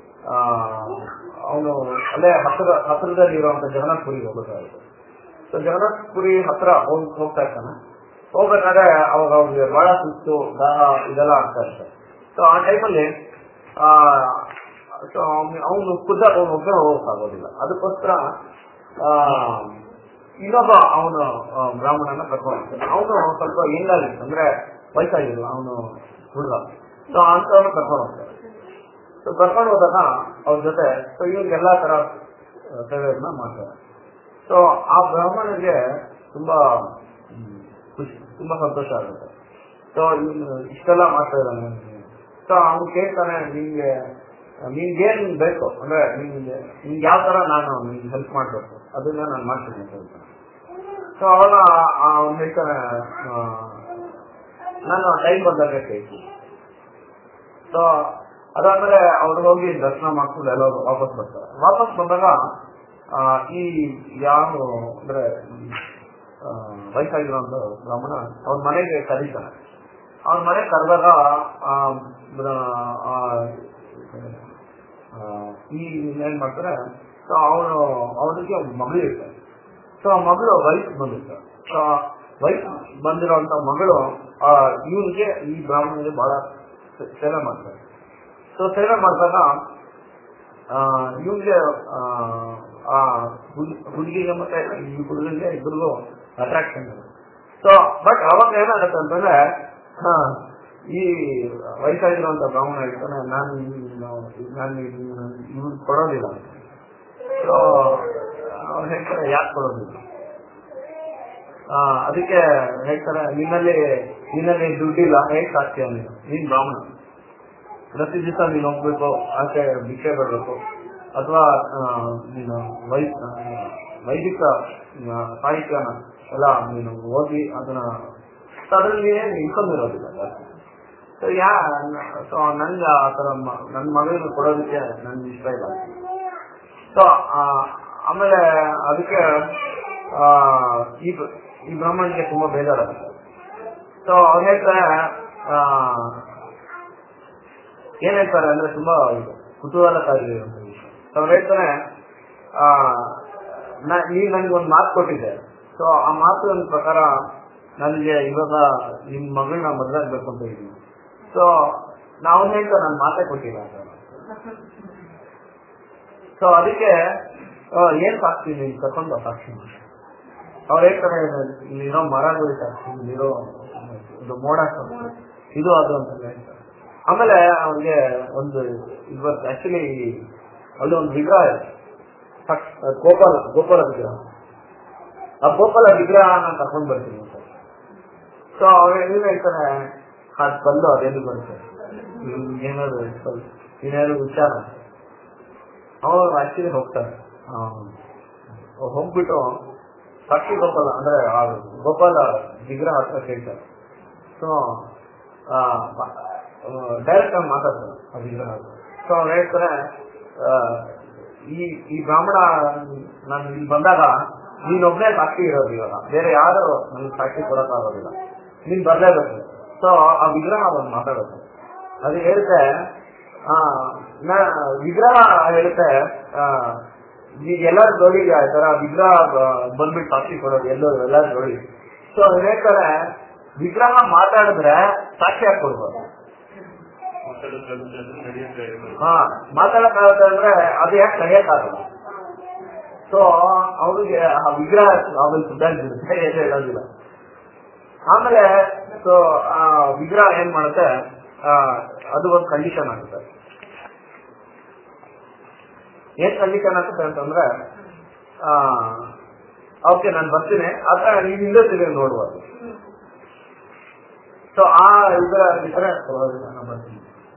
ಅವನು ಅಲ್ಲೇ ಹತ್ರ ಹತ್ರದಲ್ಲಿ ಇರುವಂತ ಜಗನ್ನಾಥಪುರಿಗೆ ಹೋಗ್ಬೇಕಾಗುತ್ತೆ. ಸೊ ಜಗನ್ನಾಥಪುರಿ ಹತ್ರ ಹೋಗ್ ಹೋಗ್ತಾ ಇರ್ತಾನೆ. ಹೋಗ್ಬೇಕಾದ್ರೆ ಅವಾಗ ಅವ್ರಿಗೆ ಬಹಳ ಸುಸ್ತು, ದಾಹ ಇದೆಲ್ಲ ಆಗ್ತಾ ಇರ್ತಾರೆ. ಸೊ ಆ ಟೈಮಲ್ಲಿ ಆ ಸೊ ಅವನು ಖುದ್ದ ಅವನು ಒಬ್ಬನೇ ಹೋಗಕ್ಕಾಗೋದಿಲ್ಲ. ಅದಕ್ಕೋಸ್ಕರ ಆ ಇನ್ನೊಬ್ಬ ಅವನು ಬ್ರಾಹ್ಮಣನ ಕರ್ಕೊಂಡು ಹೋಗ್ತಾನೆ. ಅವನು ಸ್ವಲ್ಪ ಹೆಂಗಾಗಿತ್ತು ಅಂದ್ರೆ ವಯಸ್ಸಾಗಿಲ್ಲ, ಅವನು ಹುಡುಗ. ಸೊ ಅಂತವನು ಕರ್ಕೊಂಡು ಹೋಗ್ತಾರೆ. ಸೊ ಕರ್ಕೊಂಡು ಹೋದಾಗ ಅವ್ರ ಜೊತೆ ಸೊ ಇವ್ರಿಗೆ ಎಲ್ಲಾ ತರ ಸೇವೆಗಳನ್ನ ಮಾಡ್ತಾರೆ. ಸೊ ಆ ಬ್ರಾಹ್ಮಣನಿಗೆ ತುಂಬಾ ಖುಷಿ, ತುಂಬಾ ಸಂತೋಷ ಆಗುತ್ತೆ. ಸೊ ಇವನು ಇಷ್ಟೆಲ್ಲ ಮಾಡ್ತಾ ಇದ್ದಾನೆ. ಸೊ ಅವ್ನು ಕೇಳ್ತಾನೆ, ನಿಮ್ಗೆ ನಿಮ್ಗೇನ್ ಬೇಕು ಅಂದ್ರೆ ನಿಮ್ಗೆ ನಿಮ್ಗೆ ಯಾವ ತರ ನಾನು ನಿಮ್ಗೆ ಹೆಲ್ಪ್ ಮಾಡ್ಬೇಕು ಅದನ್ನ ನಾನು ಮಾಡ್ತೀನಿ ಅಂತ ಹೇಳ್ತಾನೆ. ಸೊ ಅವಾಗ ಅವ್ನು ಹೇಳ್ತಾನೆ, ನಾನು ಟೈಮ್ ಬಂದಾಗ ಕೇಳ್ತೀನಿ. ಸೊ ಅದಾದ್ಮೇಲೆ ಅವ್ರು ಹೋಗಿ ದರ್ಶನ ಮಾಡ್ಕೊಂಡು ಎಲ್ಲ ವಾಪಸ್ ಬರ್ತಾರೆ. ವಾಪಸ್ ಬಂದಾಗ ಈ ಯಾವ ಅಂದ್ರೆ ವಯಸ್ಸಾಗಿರೋ ಒಂದು ಬ್ರಾಹ್ಮಣ ಅವ್ರ ಮನೆಗೆ ಕರೀತಾನೆ. ಅವ್ರ ಮನೆಗೆ ಕರೆದಾಗ ಈ ಏನ್ ಮಾಡ್ತಾರೆ, ಸೊ ಅವನು ಅವನಿಗೆ ಮಗಳು ಇರ್ತಾರೆ. ಸೊ ಆ ಮಗಳು ವಯಸ್ಸು ಬಂದಿರ್ತಾರೆ. ಸೊ ವಯಸ್ಸು ಬಂದಿರೋಂತ ಮಗಳು ಆ ಇವನಿಗೆ ಈ ಬ್ರಾಹ್ಮಣಿಗೆ ಬಹಳ ಸೇವೆ ಮಾಡ್ತಾರೆ. ಸೊ ಸೇವೆ ಮಾಡಿದಾಗ ಇವನಿಗೆ ಆ ಹುಡುಗಿಗೆ ಮತ್ತೆ ಈ ಹುಡುಗನಿಗೆ ಇಬ್ಬರಿಗೂ ಅಟ್ರಾಕ್ಷನ್ ಇದೆ. ಸೊ ಬಟ್ ಅವಾಗ ಏನಾಗುತ್ತೆ ಅಂತಂದ್ರೆ ಈ ವಯಸ್ಸಾಗಿರುವಂತ ಬ್ರಾಹ್ಮಣ ಹೇಳ್ತಾನೆ, ನಾನು ನಾನು ಇವ್ರು ಕೊಡೋದಿಲ್ಲ ಅಂತ. ಸೊ ಅವ್ರು ಹೇಳ್ತಾರೆ, ಯಾಕೆ ಕೊಡೋದಿಲ್ಲ? ಅದಕ್ಕೆ ಹೇಳ್ತಾರೆ, ನಿನ್ನಲ್ಲಿ ನಿನ್ನಲ್ಲಿ ದುಡ್ಡಿಲ್ಲ, ಹೇಗೆ ಸಾಕ್ತೀಯ ನೀನು? ನೀನ್ ಬ್ರಾಹ್ಮಣ, ಪ್ರತಿ ದಿವಸ ನೀನು ಹೋಗ್ಬೇಕು, ಆಚೆ ಭಿಕ್ಷೆ ಬರಬೇಕು, ಅಥವಾ ನೀನು ವೈ ವೈದಿಕ ಸಾಹಿತ್ಯನ ಎಲ್ಲ ನೀನು ಓದಿ ಅದನ್ನ ಅದರಲ್ಲಿ ಇನ್ಕಮ್ ಇರೋದಿಲ್ಲ ಜಾಸ್ತಿ. ಸೊ ಯಾ ಸೊ ನನ್ಗೆ ಆ ತರ ನನ್ನ ಮಗಳಿಗೆ ಕೊಡೋದಕ್ಕೆ ನನ್ಗೆ ಇಷ್ಟ ಇಲ್ಲ. ಸೊ ಆಮೇಲೆ ಅದಕ್ಕೆ ಈ ಈ ಬ್ರಾಹ್ಮಣಿಗೆ ತುಂಬಾ ಬೇಜಾರಾಗುತ್ತೆ. ಸೊ ಅವ್ರು ಹೇಳ್ತಾರೆ, ಏನ್ ಹೇಳ್ತಾರೆ ಅಂದ್ರೆ ತುಂಬಾ ಕುತೂಹಲಕಾರಿ ಒಂದು ವಿಷಯ. ಅವ್ರು ಹೇಳ್ತಾರೆ, ನೀವ್ ನನಗೆ ಒಂದು ಮಾತು ಕೊಟ್ಟಿದ್ದೆ. ಸೊ ಆ ಮಾತು ಪ್ರಕಾರ ನನಗೆ ಇವಾಗ ನಿಮ್ ಮಗಳನ್ನ ಮದುವೆಯಾಗಬೇಕು ಅಂತ ಇದ್ದೀನಿ. ಸೊ ನಾವು ಹೇಳ್ತಾರೆ, ನಾನು ಮಾತೇ ಕೊಟ್ಟಿಲ್ಲ ಅಂತ. ಸೊ ಅದಕ್ಕೆ ಏನ್ ಸಾಕ್ಷಿ ನೀನು ಕರ್ಕೊಂಡು ಸಾಕ್ಷಿ? ಅವ್ರು ಹೇಳ್ತಾರೆ, ಇಲ್ಲಿರೋ ಮರಗಳು ಸಾಕ್ಷಿ, ಇಲ್ಲಿರೋ ಇದು ಮೋಡ ಸಾಕ್ಷಿ, ಇದು ಅದು ಅಂತ ಹೇಳ್ತಾರೆ. ಆಮೇಲೆ ಅವ್ರಿಗೆ ಒಂದು ಇವತ್ತು ಆಕ್ಚುಲಿ ಅಲ್ಲಿ ಒಂದು ವಿಗ್ರಹ ಇದೆ, ಗೋಪಾಲ ಗೋಪಾಲ ವಿಗ್ರಹ. ಆ ಗೋಪಾಲ ವಿಗ್ರಹನ ಕರ್ಕೊಂಡು ಬರ್ತೀನಿ ಅಂತ. ಸೊ ಅವ್ರು ಏನ್ ಹೇಳ್ತಾರೆ, ಅದ್ ಬಂದು ಅದೇನು ಬರುತ್ತೆ, ಏನಾದ್ರು ಏನಾದ್ರು ವಿಚಾರ. ಅವ್ರು ಆಕ್ಚುಲಿ ಹೋಗ್ತಾರೆ, ಹೋಗ್ಬಿಟ್ಟು ಸಾಕ್ಷಿ ಗೋಪಾಲ ಅಂದ್ರೆ ಆ ಗೋಪಾಲ ವಿಗ್ರಹ ಹತ್ರ ಕೇಳ್ತಾರೆ. ಸೊ ಡೈರೆಕ್ಟ್ ಆಗಿ ಮಾತಾಡ್ತಾರೆ ಆ ವಿಗ್ರಹ. ಸೊ ಅವ್ರು ಹೇಳ್ತಾರೆ, ಈ ಈ ಬ್ರಾಹ್ಮಣ ನಾನು ಇಲ್ಲಿ ಬಂದಾಗ ನೀನೊಬ್ಬನೇ ಸಾಕ್ಷಿ ಇರೋದು, ಇವಾಗ ಬೇರೆ ಯಾರು ನನ್ಗೆ ಸಾಕ್ಷಿ ಕೊಡಕ್ಕಾಗೋದಿಲ್ಲ, ನೀನ್ ಬರ್ಲೇಬೇಕು. ಸೊ ಆ ವಿಗ್ರಹ ಒಂದು ಮಾತಾಡುತ್ತೆ. ಅದು ಹೇಳುತ್ತೆ, ವಿಗ್ರಹ ಹೇಳುತ್ತೆ, ಈಗ ಎಲ್ಲರ ಜೋಡಿಗೆ ಆ ತರ ವಿಗ್ರಹ ಬಂದ್ಬಿಟ್ಟು ಸಾಕ್ಷಿ ಕೊಡೋದು ಎಲ್ಲರೂ ಎಲ್ಲರ ಜೋಡಿ. ಸೊ ಅವ್ರು ಹೇಳ್ತಾರೆ, ವಿಗ್ರಹ ಮಾತಾಡಿದ್ರೆ ಸಾಕ್ಷಿ ಹಾಕಿ ಕೊಡ್ಬೋದು. ಹಾ ಮಾತಾಡಕ್ಕಾಗುತ್ತೆ ಅಂದ್ರೆ ಅದು ಯಾಕೆ ಕರೆಯಕ್ಕಾಗಲ್ಲ. ಸೊ ಅವ್ರಿಗೆ ಆ ವಿಗ್ರಹ ಆಮೇಲೆ ಸುಧಾರಿಸಿರುತ್ತೆ, ಏನು ಹೇಳೋದಿಲ್ಲ. ಆಮೇಲೆ ಸೊ ಆ ವಿಗ್ರಹ ಏನ್ ಮಾಡುತ್ತೆ, ಅದು ಒಂದು ಕಂಡೀಷನ್ ಆಗುತ್ತೆ. ಏನ್ ಕಂಡೀಷನ್ ಆಗುತ್ತೆ ಅಂತಂದ್ರೆ, ಓಕೆ ನಾನು ಬರ್ತೀನಿ, ಆದ್ರೆ ನೀವು ಹಿಂದೆ ನೋಡ್ಬೋದು. ಸೊ ಆ ವಿಗ್ರಹ ಇದ್ರೆ ನಾನು ಬರ್ತೀನಿ.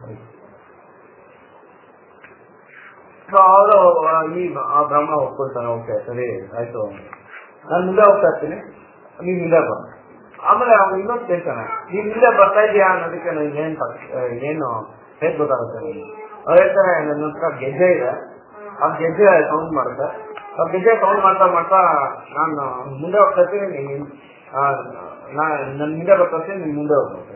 ಸೊ ಅವರು ಈ ಆ ಬ್ರಾಹ್ಮಣ ಒಪ್ಕೊಳ್ತಾನೆ, ಓಕೆ ಸರಿ ಆಯ್ತು, ನಾನು ಮುಂದೆ ಹೋಗ್ತಾ ಇರ್ತೀನಿ, ನೀವ್ ಹಿಂದೆ ಬಂದು. ಆಮೇಲೆ ಅವ್ನು ಇನ್ನೊಂದು ಕೇಳ್ತಾನೆ, ನೀವ್ ಹಿಂದೆ ಬರ್ತಾ ಇದೀಯಾ ಅನ್ನೋದಕ್ಕೆ ನನಗೆ ಏನ್ ಏನು ಹೇಗ್ ಗೊತ್ತಾಗುತ್ತೆ? ಅವ್ರು ಹೇಳ್ತಾರೆ, ನನ್ನ ಹತ್ರ ಗೆಜ್ಜೆ ಇದೆ, ಆ ಗೆಜ್ಜೆ ಸೌಂಡ್ ಮಾಡುತ್ತೆ, ಆ ಗೆಜ್ಜೆ ಸೌಂಡ್ ಮಾಡ್ತಾ ಮಾಡ್ತಾ ನಾನು ಮುಂದೆ ಹೋಗ್ತಾ ಇರ್ತೀನಿ, ನನ್ನ ಹಿಂದೆ ಬರ್ತಾ ಇರ್ತೀನಿ, ನೀನ್ ಮುಂದೆ ಹೋಗ್ತಾ.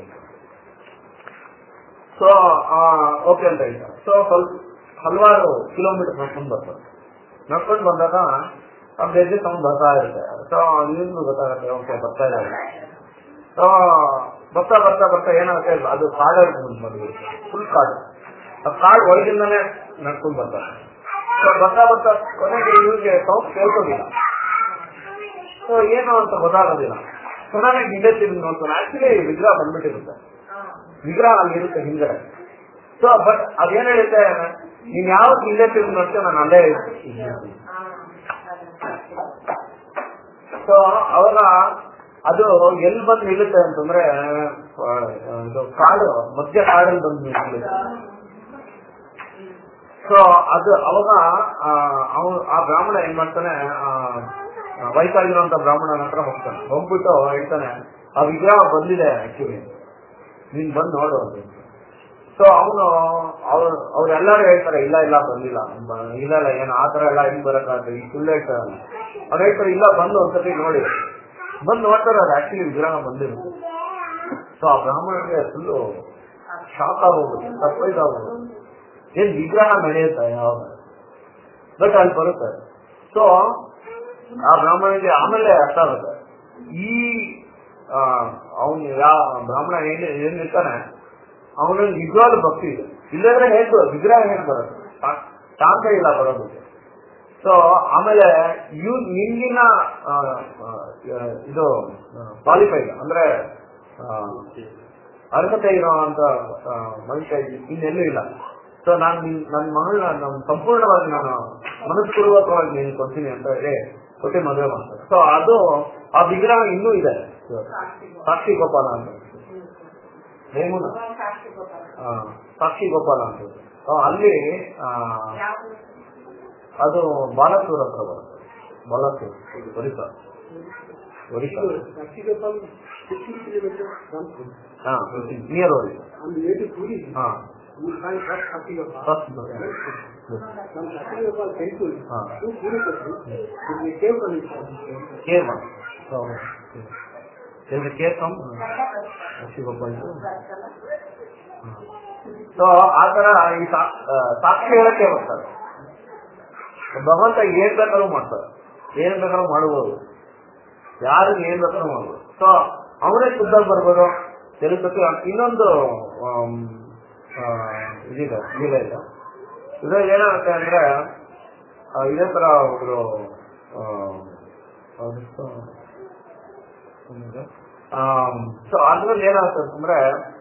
ಸೊ ಓಕೆ ಅಂತ ಹೇಳ್ತಾರೆ. ಸೊ ಸ್ವಲ್ಪ ಹಲವಾರು ಕಿಲೋಮೀಟರ್ ನಡ್ಕೊಂಡು ಬರ್ತಾರೆ. ನಡ್ಕೊಂಡು ಬಂದಾಗ ಆ ಗೆಜ್ಜೆ ಸೌಂಡ್ ಬರ್ತಾ ಇರುತ್ತೆ. ಸೊ ನಿಮ್ಗೂ ಗೊತ್ತಾಗುತ್ತೆ, ಓಕೆ ಬರ್ತಾ ಇದ್ದಾರೆ. ಸೊ ಬರ್ತಾ ಬರ್ತಾ ಬರ್ತಾ ಏನಾಗುತ್ತೆ, ಅದು ಕಾಡಲ್ಲಿ ಬಂದ್ಬಿಡುತ್ತೆ, ಫುಲ್ ಕಾಡು. ಆ ಕಾಡು ಒಳಗಿಂದಾನೆ ನಡ್ಕೊಂಡು ಬರ್ತಾರೆ. ಸೊ ಬರ್ತಾ ಬರ್ತಾ ಕೊನೆಗೆ ಇವ್ರಿಗೆ ಸೌಂಡ್ ಕೇಳ್ಕೋದಿಲ್ಲ. ಸೊ ಏನು ಅಂತ ಗೊತ್ತಾಗೋದಿಲ್ಲ. ಕೊನೆಗೆ ಹಿಂದೆ ತಿರುಗಿ ನೋಡ್ತಾನೆ, ಆಕ್ಚುಲಿ ವಿಗ್ರಹ ಬಂದ್ಬಿಟ್ಟಿರುತ್ತೆ, ವಿಗ್ರಹ ಅಲ್ಲಿ ಇರುತ್ತೆ ಹಿಂದೆ. ಸೊ ಬಟ್ ಅದೇನ್ ಹೇಳುತ್ತೆ, ನೀನ್ ಯಾವ ಹಿಂದೆ ತಿರುಗಿ ನೋಡ್ತೀವಿ ನಾನು ಅಲ್ಲೇ ಇರ್ತೀನಿ. ಸೊ ಅವಾಗ ಅದು ಎಲ್ಲಿ ಬಂದು ನಿಲ್ಲುತ್ತೆ ಅಂತಂದ್ರೆ ಇದು ಕಾಡು ಮಧ್ಯ ಕಾಡಲ್ಲಿ ಬಂದು ನಿಂತ್ಕೊಳ್ಳುತ್ತೆ. ಸೊ ಅದು ಅವಾಗ ಅವನು ಆ ಬ್ರಾಹ್ಮಣ ಏನ್ ಮಾಡ್ತಾನೆ, ವಯಸ್ಸಾಗಿರುವಂತ ಬ್ರಾಹ್ಮಣನ ಹತ್ರ ಹೋಗ್ತಾನೆ. ಹೋಗ್ಬಿಟ್ಟು ಹೇಳ್ತಾನೆ, ಆ ವಿಗ್ರಹ ಬಂದಿದೆ ಆಕ್ಚುಲಿ, ನೀನ್ ಬಂದು ನೋಡು ಅಂತ. ಸೊ ಅವನು ಅವ್ರು ಅವ್ರೆಲ್ಲಾರು ಹೇಳ್ತಾರೆ ಇಲ್ಲ ಇಲ್ಲ ಬಂದಿಲ್ಲ, ಇಲ್ಲ ಇಲ್ಲ ಏನ್ ಆತರ ಎಲ್ಲ ಹೆಂಗ್ ಬರಕ್ಕಾಗ್ತದೆ, ಈ ಸುಳ್ಳು ಹೇಳ್ತಾರೆ. ಅವ್ರು ಹೇಳ್ತಾರೆ ಇಲ್ಲ ಬಂದು ಒಂದ್ಸತಿ ನೋಡಿ. ಬಂದು ನೋಡ್ತಾರೆ, ಅದು ಆಕ್ಚುಲಿ ವಿಗ್ರಹ ಬಂದಿರುತ್ತೆ. ಸೊ ಆ ಬ್ರಾಹ್ಮಣರಿಗೆ ಫುಲ್ಲು ಶಾಕ್ ಆಗೋಗುತ್ತೆ, ಸರ್ಪ್ರೈಸ್ ಆಗೋದು, ಏನ್ ವಿಗ್ರಹ ನಡೆಯುತ್ತೆ ಯಾವಾಗ, ಬಟ್ ಅಲ್ಲಿ ಬರುತ್ತೆ. ಸೊ ಆ ಬ್ರಾಹ್ಮಣನಿಗೆ ಆಮೇಲೆ ಅರ್ಥ ಆಗುತ್ತೆ, ಈ ಅವನು ಯಾವ ಬ್ರಾಹ್ಮಣ ಏನ್ ಏನಿರ್ತಾನೆ ಅವನಲ್ಲಿ ನಿಜವಾದ ಭಕ್ತಿ ಇದೆ. ಇಲ್ಲದ್ರೆ ಹೇಳ್ತು ವಿಗ್ರಹ ಹೇಗೆ ಬರುತ್ತೆ, ಶಾಂತ ಇಲ್ಲ ಬರೋದಕ್ಕೆ. ಸೊ ಆಮೇಲೆ ಇವ್ ನಿಮ್ಗಿನ ಇದು ಕ್ವಾಲಿಫೈಡ್ ಅಂದ್ರೆ ಅರ್ಹತೆ ಇರೋಂತ ಮನುಷ್ಯ ಇನ್ನೆಲ್ಲೂ ಇಲ್ಲ. ಸೊ ನಾನು ನನ್ನ ಮಗಳನ್ನ ನಮ್ ಸಂಪೂರ್ಣವಾಗಿ ನಾನು ಮನಸ್ಪೂರ್ವಕವಾಗಿ ನೀನು ಕೊಡ್ತೀನಿ ಅಂತ ಹೇಳಿ ಕೊಟ್ಟೆ ಮದುವೆ ಮಾಡ್ತಾರೆ. ಸೊ ಅದು ಆ ವಿಗ್ರಹ ಇನ್ನೂ ಇದೆ, ಸಾಕ್ಷಿ ಗೋಪಾಲ ಅಂತ, ನೇಮುನ ಸಾಕ್ಷಿ ಗೋಪಾಲ ಅಂತ. ಅಲ್ಲಿ ಅದು ಬಾಲಸೂರ್ ಹತ್ರ ಬರುತ್ತೆ, ಬಾಲಸೂರ್ ಒರಿಸ್ಸಾ ಒರಿಸ್ಸಾ ಹಾ ನಿಯರ್ ಒರಿಸ್ಸಾ. ಹಾ ಸೊ ಆತರ ಈ ಸಾಕ್ಷಿ ಹೇಳಕ್ಕೆ ಬರ್ತಾರೆ. ಭಗವಂತ ಏನ್ ಬೇಕಾದ್ರೂ ಮಾಡ್ತಾರೆ, ಏನ್ ಬೇಕಾದ್ರೂ ಮಾಡಬಹುದು, ಯಾರಿಗೆ ಏನ್ ಬೇಕಾದ್ರೂ ಮಾಡ್ಬೋದು. ಸೊ ಅವರೇ ಖುದ್ದಾಗಿ ಬರ್ಬೋದು. తెలుగు ಇನ್ನೊಂದು ಇದಿದೆ ಈಗ ಇದೆ. ಇದ್ರಲ್ಲಿ ಏನಾಗುತ್ತೆ ಅಂದ್ರೆ ಇದೇ ತರ ಒಬ್ರು ಸೊ ಅದ್ರಲ್ಲಿ ಏನಾಗುತ್ತೆ ಅಂತಂದ್ರೆ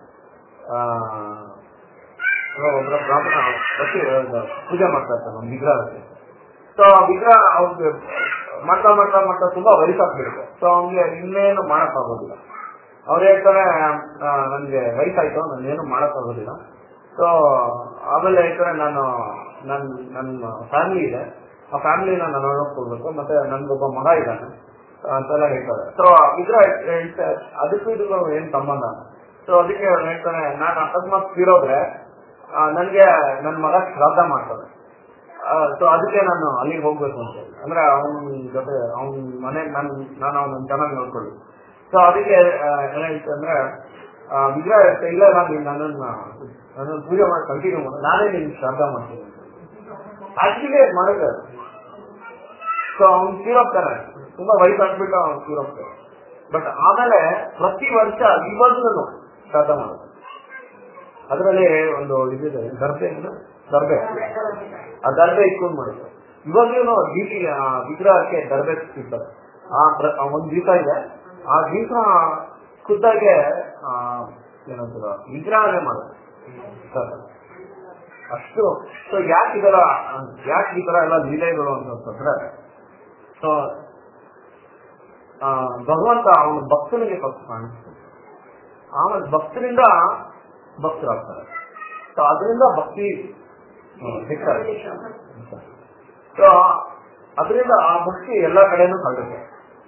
ಒಬ್ಬರ ಬ್ರಾಹ್ಮಣ ಪ್ರತಿ ಪೂಜೆ ಮಾಡ್ತಾ ಇರ್ತಾರೆ ಒಂದು ವಿಗ್ರಹಕ್ಕೆ. ಸೊ ಆ ವಿಗ್ರಹ ಅವ್ರಿಗೆ ಮಾಡ್ತಾ ಮಾಡ್ತಾ ಮಾಡ್ತಾ ತುಂಬಾ ವಯಸ್ಸಾಗ್ಬಿಡುತ್ತೆ. ಸೊ ಅವ್ನಿಗೆ ಇನ್ನೇನು ಮಾಡಕ್ ಆಗೋದಿಲ್ಲ. ಅವ್ರು ಹೇಳ್ತಾರೆ ನನ್ಗೆ ವಯಸ್ಸಾಯ್ತು, ನಾನೇನು ಮಾಡಕ್ ಆಗೋದಿಲ್ಲ. ಸೊ ಆಮೇಲೆ ಹೇಳ್ತಾರೆ ನಾನು ನನ್ ನನ್ನ ಫ್ಯಾಮಿಲಿ ಇದೆ, ಆ ಫ್ಯಾಮಿಲಿನ ನಾನು ನೋಡ್ಕೊಳ್ಬೇಕು, ಮತ್ತೆ ನನ್ಗೊಬ್ಬ ಮಗ ಇದ್ದಾನೆ ಅಂತೆಲ್ಲ ಹೇಳ್ತಾರೆ. ಸೊ ವಿಗ್ರಹ ಹೇಳ್ತಾರೆ ಅದಕ್ಕೂ ಇದಕ್ಕೂ ಏನ್ ಸಂಬಂಧ. ಸೊ ಅದಕ್ಕೆ ಹೇಳ್ತಾನೆ ನಾನು ಅಕಸ್ಮಾತ್ ತೀರೋದ್ರೆ ನನ್ಗೆ ನನ್ ಮಗ ಶ್ರಾದ್ದ ಮಾಡ್ತಾರೆ. ಸೊ ಅದಕ್ಕೆ ನಾನು ಅಲ್ಲಿಗೆ ಹೋಗ್ಬೇಕು ಅಂತ, ಅಂದ್ರೆ ಅವನ ಜೊತೆ ಅವನ ಮನೆ ನನ್ ನಾನು ಅವನ ಚೆನ್ನಾಗಿ ನೋಡ್ಕೊಳ್ಳಿ. ಸೊ ಅದಕ್ಕೆ ಏನಾಯ್ತು ಅಂದ್ರೆ ವಿಗ್ರಹ ಹೇಳ್ತಾ ಇಲ್ಲ ನಾನು ನನ್ನನ್ನ ನನ್ನನ್ನು ಪೂಜೆ ಮಾಡಿ ಕಂಟಿನ್ಯೂ ಮಾಡ, ನಾನೇ ನಿನ್ ಶ್ರಾದ್ದ ಮಾಡ್ತೀನಿ ಆಕ್ಚುಲಿ ಮಾಡಿದ್ರೆ. ಸೊ ಅವ್ನು ತೀರೋಗ್ತಾನೆ, ತುಂಬಾ ವಯಸ್ಸಾಗ್ಬಿಟ್ಟು ಅವ್ನು ತೀರೋಗ್ತಾನೆ. ಬಟ್ ಆಮೇಲೆ ಪ್ರತಿ ವರ್ಷ ಇವಾಗಲೂ ಶ್ರಾದ್ದ ಮಾಡುತ್ತೆ. ಅದರಲ್ಲಿ ಒಂದು ಇದಿದೆ ದರ್ಬೆ ದರ್ಬೆ ಆ ದರ್ಬೆ ಇಟ್ಕೊಂಡು ಮಾಡುತ್ತೆ. ಇವಾಗ್ಲೂ ದೀಪಿ ವಿಗ್ರಹಕ್ಕೆ ದರ್ಬೆ ಇರ್ತಾರೆ. ಆ ಒಂದ್ ದಿವಸ ಇದೆ, ಆ ದಿವಸ ಖುದ್ದಾಗೆ ಏನಂತಾರ ವಿಗ್ರಹನೇ ಮಾಡುತ್ತೆ ಅಷ್ಟು. ಸೊ ಯಾಕೆ ಇದರ ಯಾಕೆ ಈ ತರ ಎಲ್ಲ ಲೀಲೆಗಳು ಅಂತಂದ್ರೆ, ಸೊ ಭಗವಂತ ಅವನ ಭಕ್ತನಿಗೆ ಫಸ್ಟ್ ಕಾಣಿಸ್ತಾನೆ, ಆಮೇಲೆ ಭಕ್ತರಿಂದ ಭಕ್ತರಾಗ್ತಾರೆ. ಸೊ ಅದರಿಂದ ಭಕ್ತಿ ಸಿಗ್ತಾರೆ. ಸೊ ಅದರಿಂದ ಆ ಭಕ್ತಿ ಎಲ್ಲಾ ಕಡೆನೂ ಹರಡುತ್ತೆ.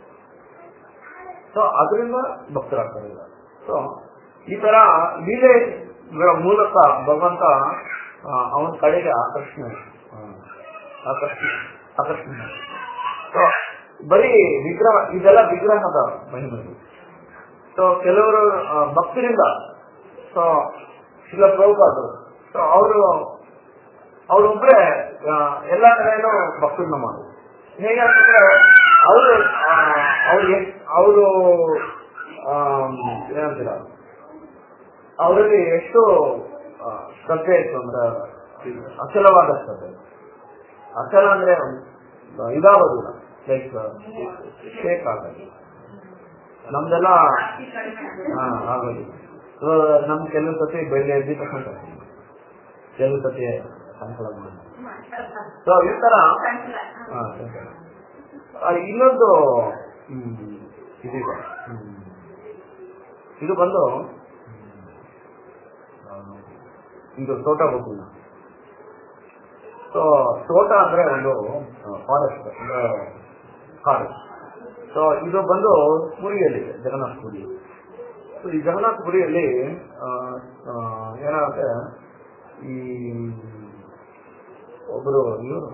ಸೊ ಅದರಿಂದ ಭಕ್ತರಾಗ್ತಾರೆ. ಸೊ ಈ ತರ ಲೀಲೆಗಳ ಮೂಲಕ ಭಗವಂತ ಅವನ ಕಡೆಗೆ ಆಕರ್ಷಣೆ ಆಕರ್ಷಣೆ ಆಕರ್ಷಣೆ ಸೊ ಬರೀ ವಿಗ್ರಹ ಇದೆಲ್ಲ ವಿಗ್ರಹದ ಮಹಿಮೆ. ಸೊ ಕೆಲವರು ಭಕ್ತರಿಂದ, ಸೊ ಶಿಲ ಪ್ರಭುಪಾದರು, ಸೊ ಅವರು ಅವ್ರೊಬ್ರೆ ಎಲ್ಲಾ ಕಡೆನೂ ಭಕ್ತರನ್ನ ಮಾಡೋದು. ಹೇಗೆ ಅಂತಂದ್ರೆ ಅವರು ಅವ್ರಿಗೆ ಅವರು ಏನಂತೀರ ಅವರಲ್ಲಿ ಎಷ್ಟು ಶ್ರದ್ಧೆ ಇತ್ತು ಅಂದ್ರೆ ಅಚಲವಾದ ಶ್ರದ್ಧೆ. ಅಚಲ ಅಂದ್ರೆ ಇದಾಗೋದಿಲ್ಲ, ಲೈಕ್ ಶೇಕ್ ಆಗೋದು. ನಮ್ದೆಲ್ಲ ಹಾ ಆಗೋದಿಲ್ಲ. ಸೊ ನಮ್ ಕೆಲವು ಸತಿ ಬೆಳ್ಳಿ ಎದ್ದಿ ತಗೊಂಡ ಕೆಲವು ಸತಿ ಸಂಕಲ ಮಾಡಿ. ಸೊ ಈ ತರ ಇನ್ನೊಂದು ಇದಿದೆ. ಇದು ಬಂದು ಇದು ತೋಟ ಗೋಕುಲ. ಸೊ ತೋಟ ಅಂದ್ರೆ ಒಂದು ಫಾರೆಸ್ಟ್ ಅಂದ್ರೆ ಕಾಡು. ಸೊ ಇದು ಬಂದು ಪುರಿಯಲ್ಲಿದೆ, ಜಗನ್ನಾಥ ಪುರಿ. ಸೊ ಈ ಜಗನ್ನಾಥ ಪುರಿಯಲ್ಲಿ ಏನಾಗುತ್ತೆ, ಈ ಒಬ್ಬರು ಇವರು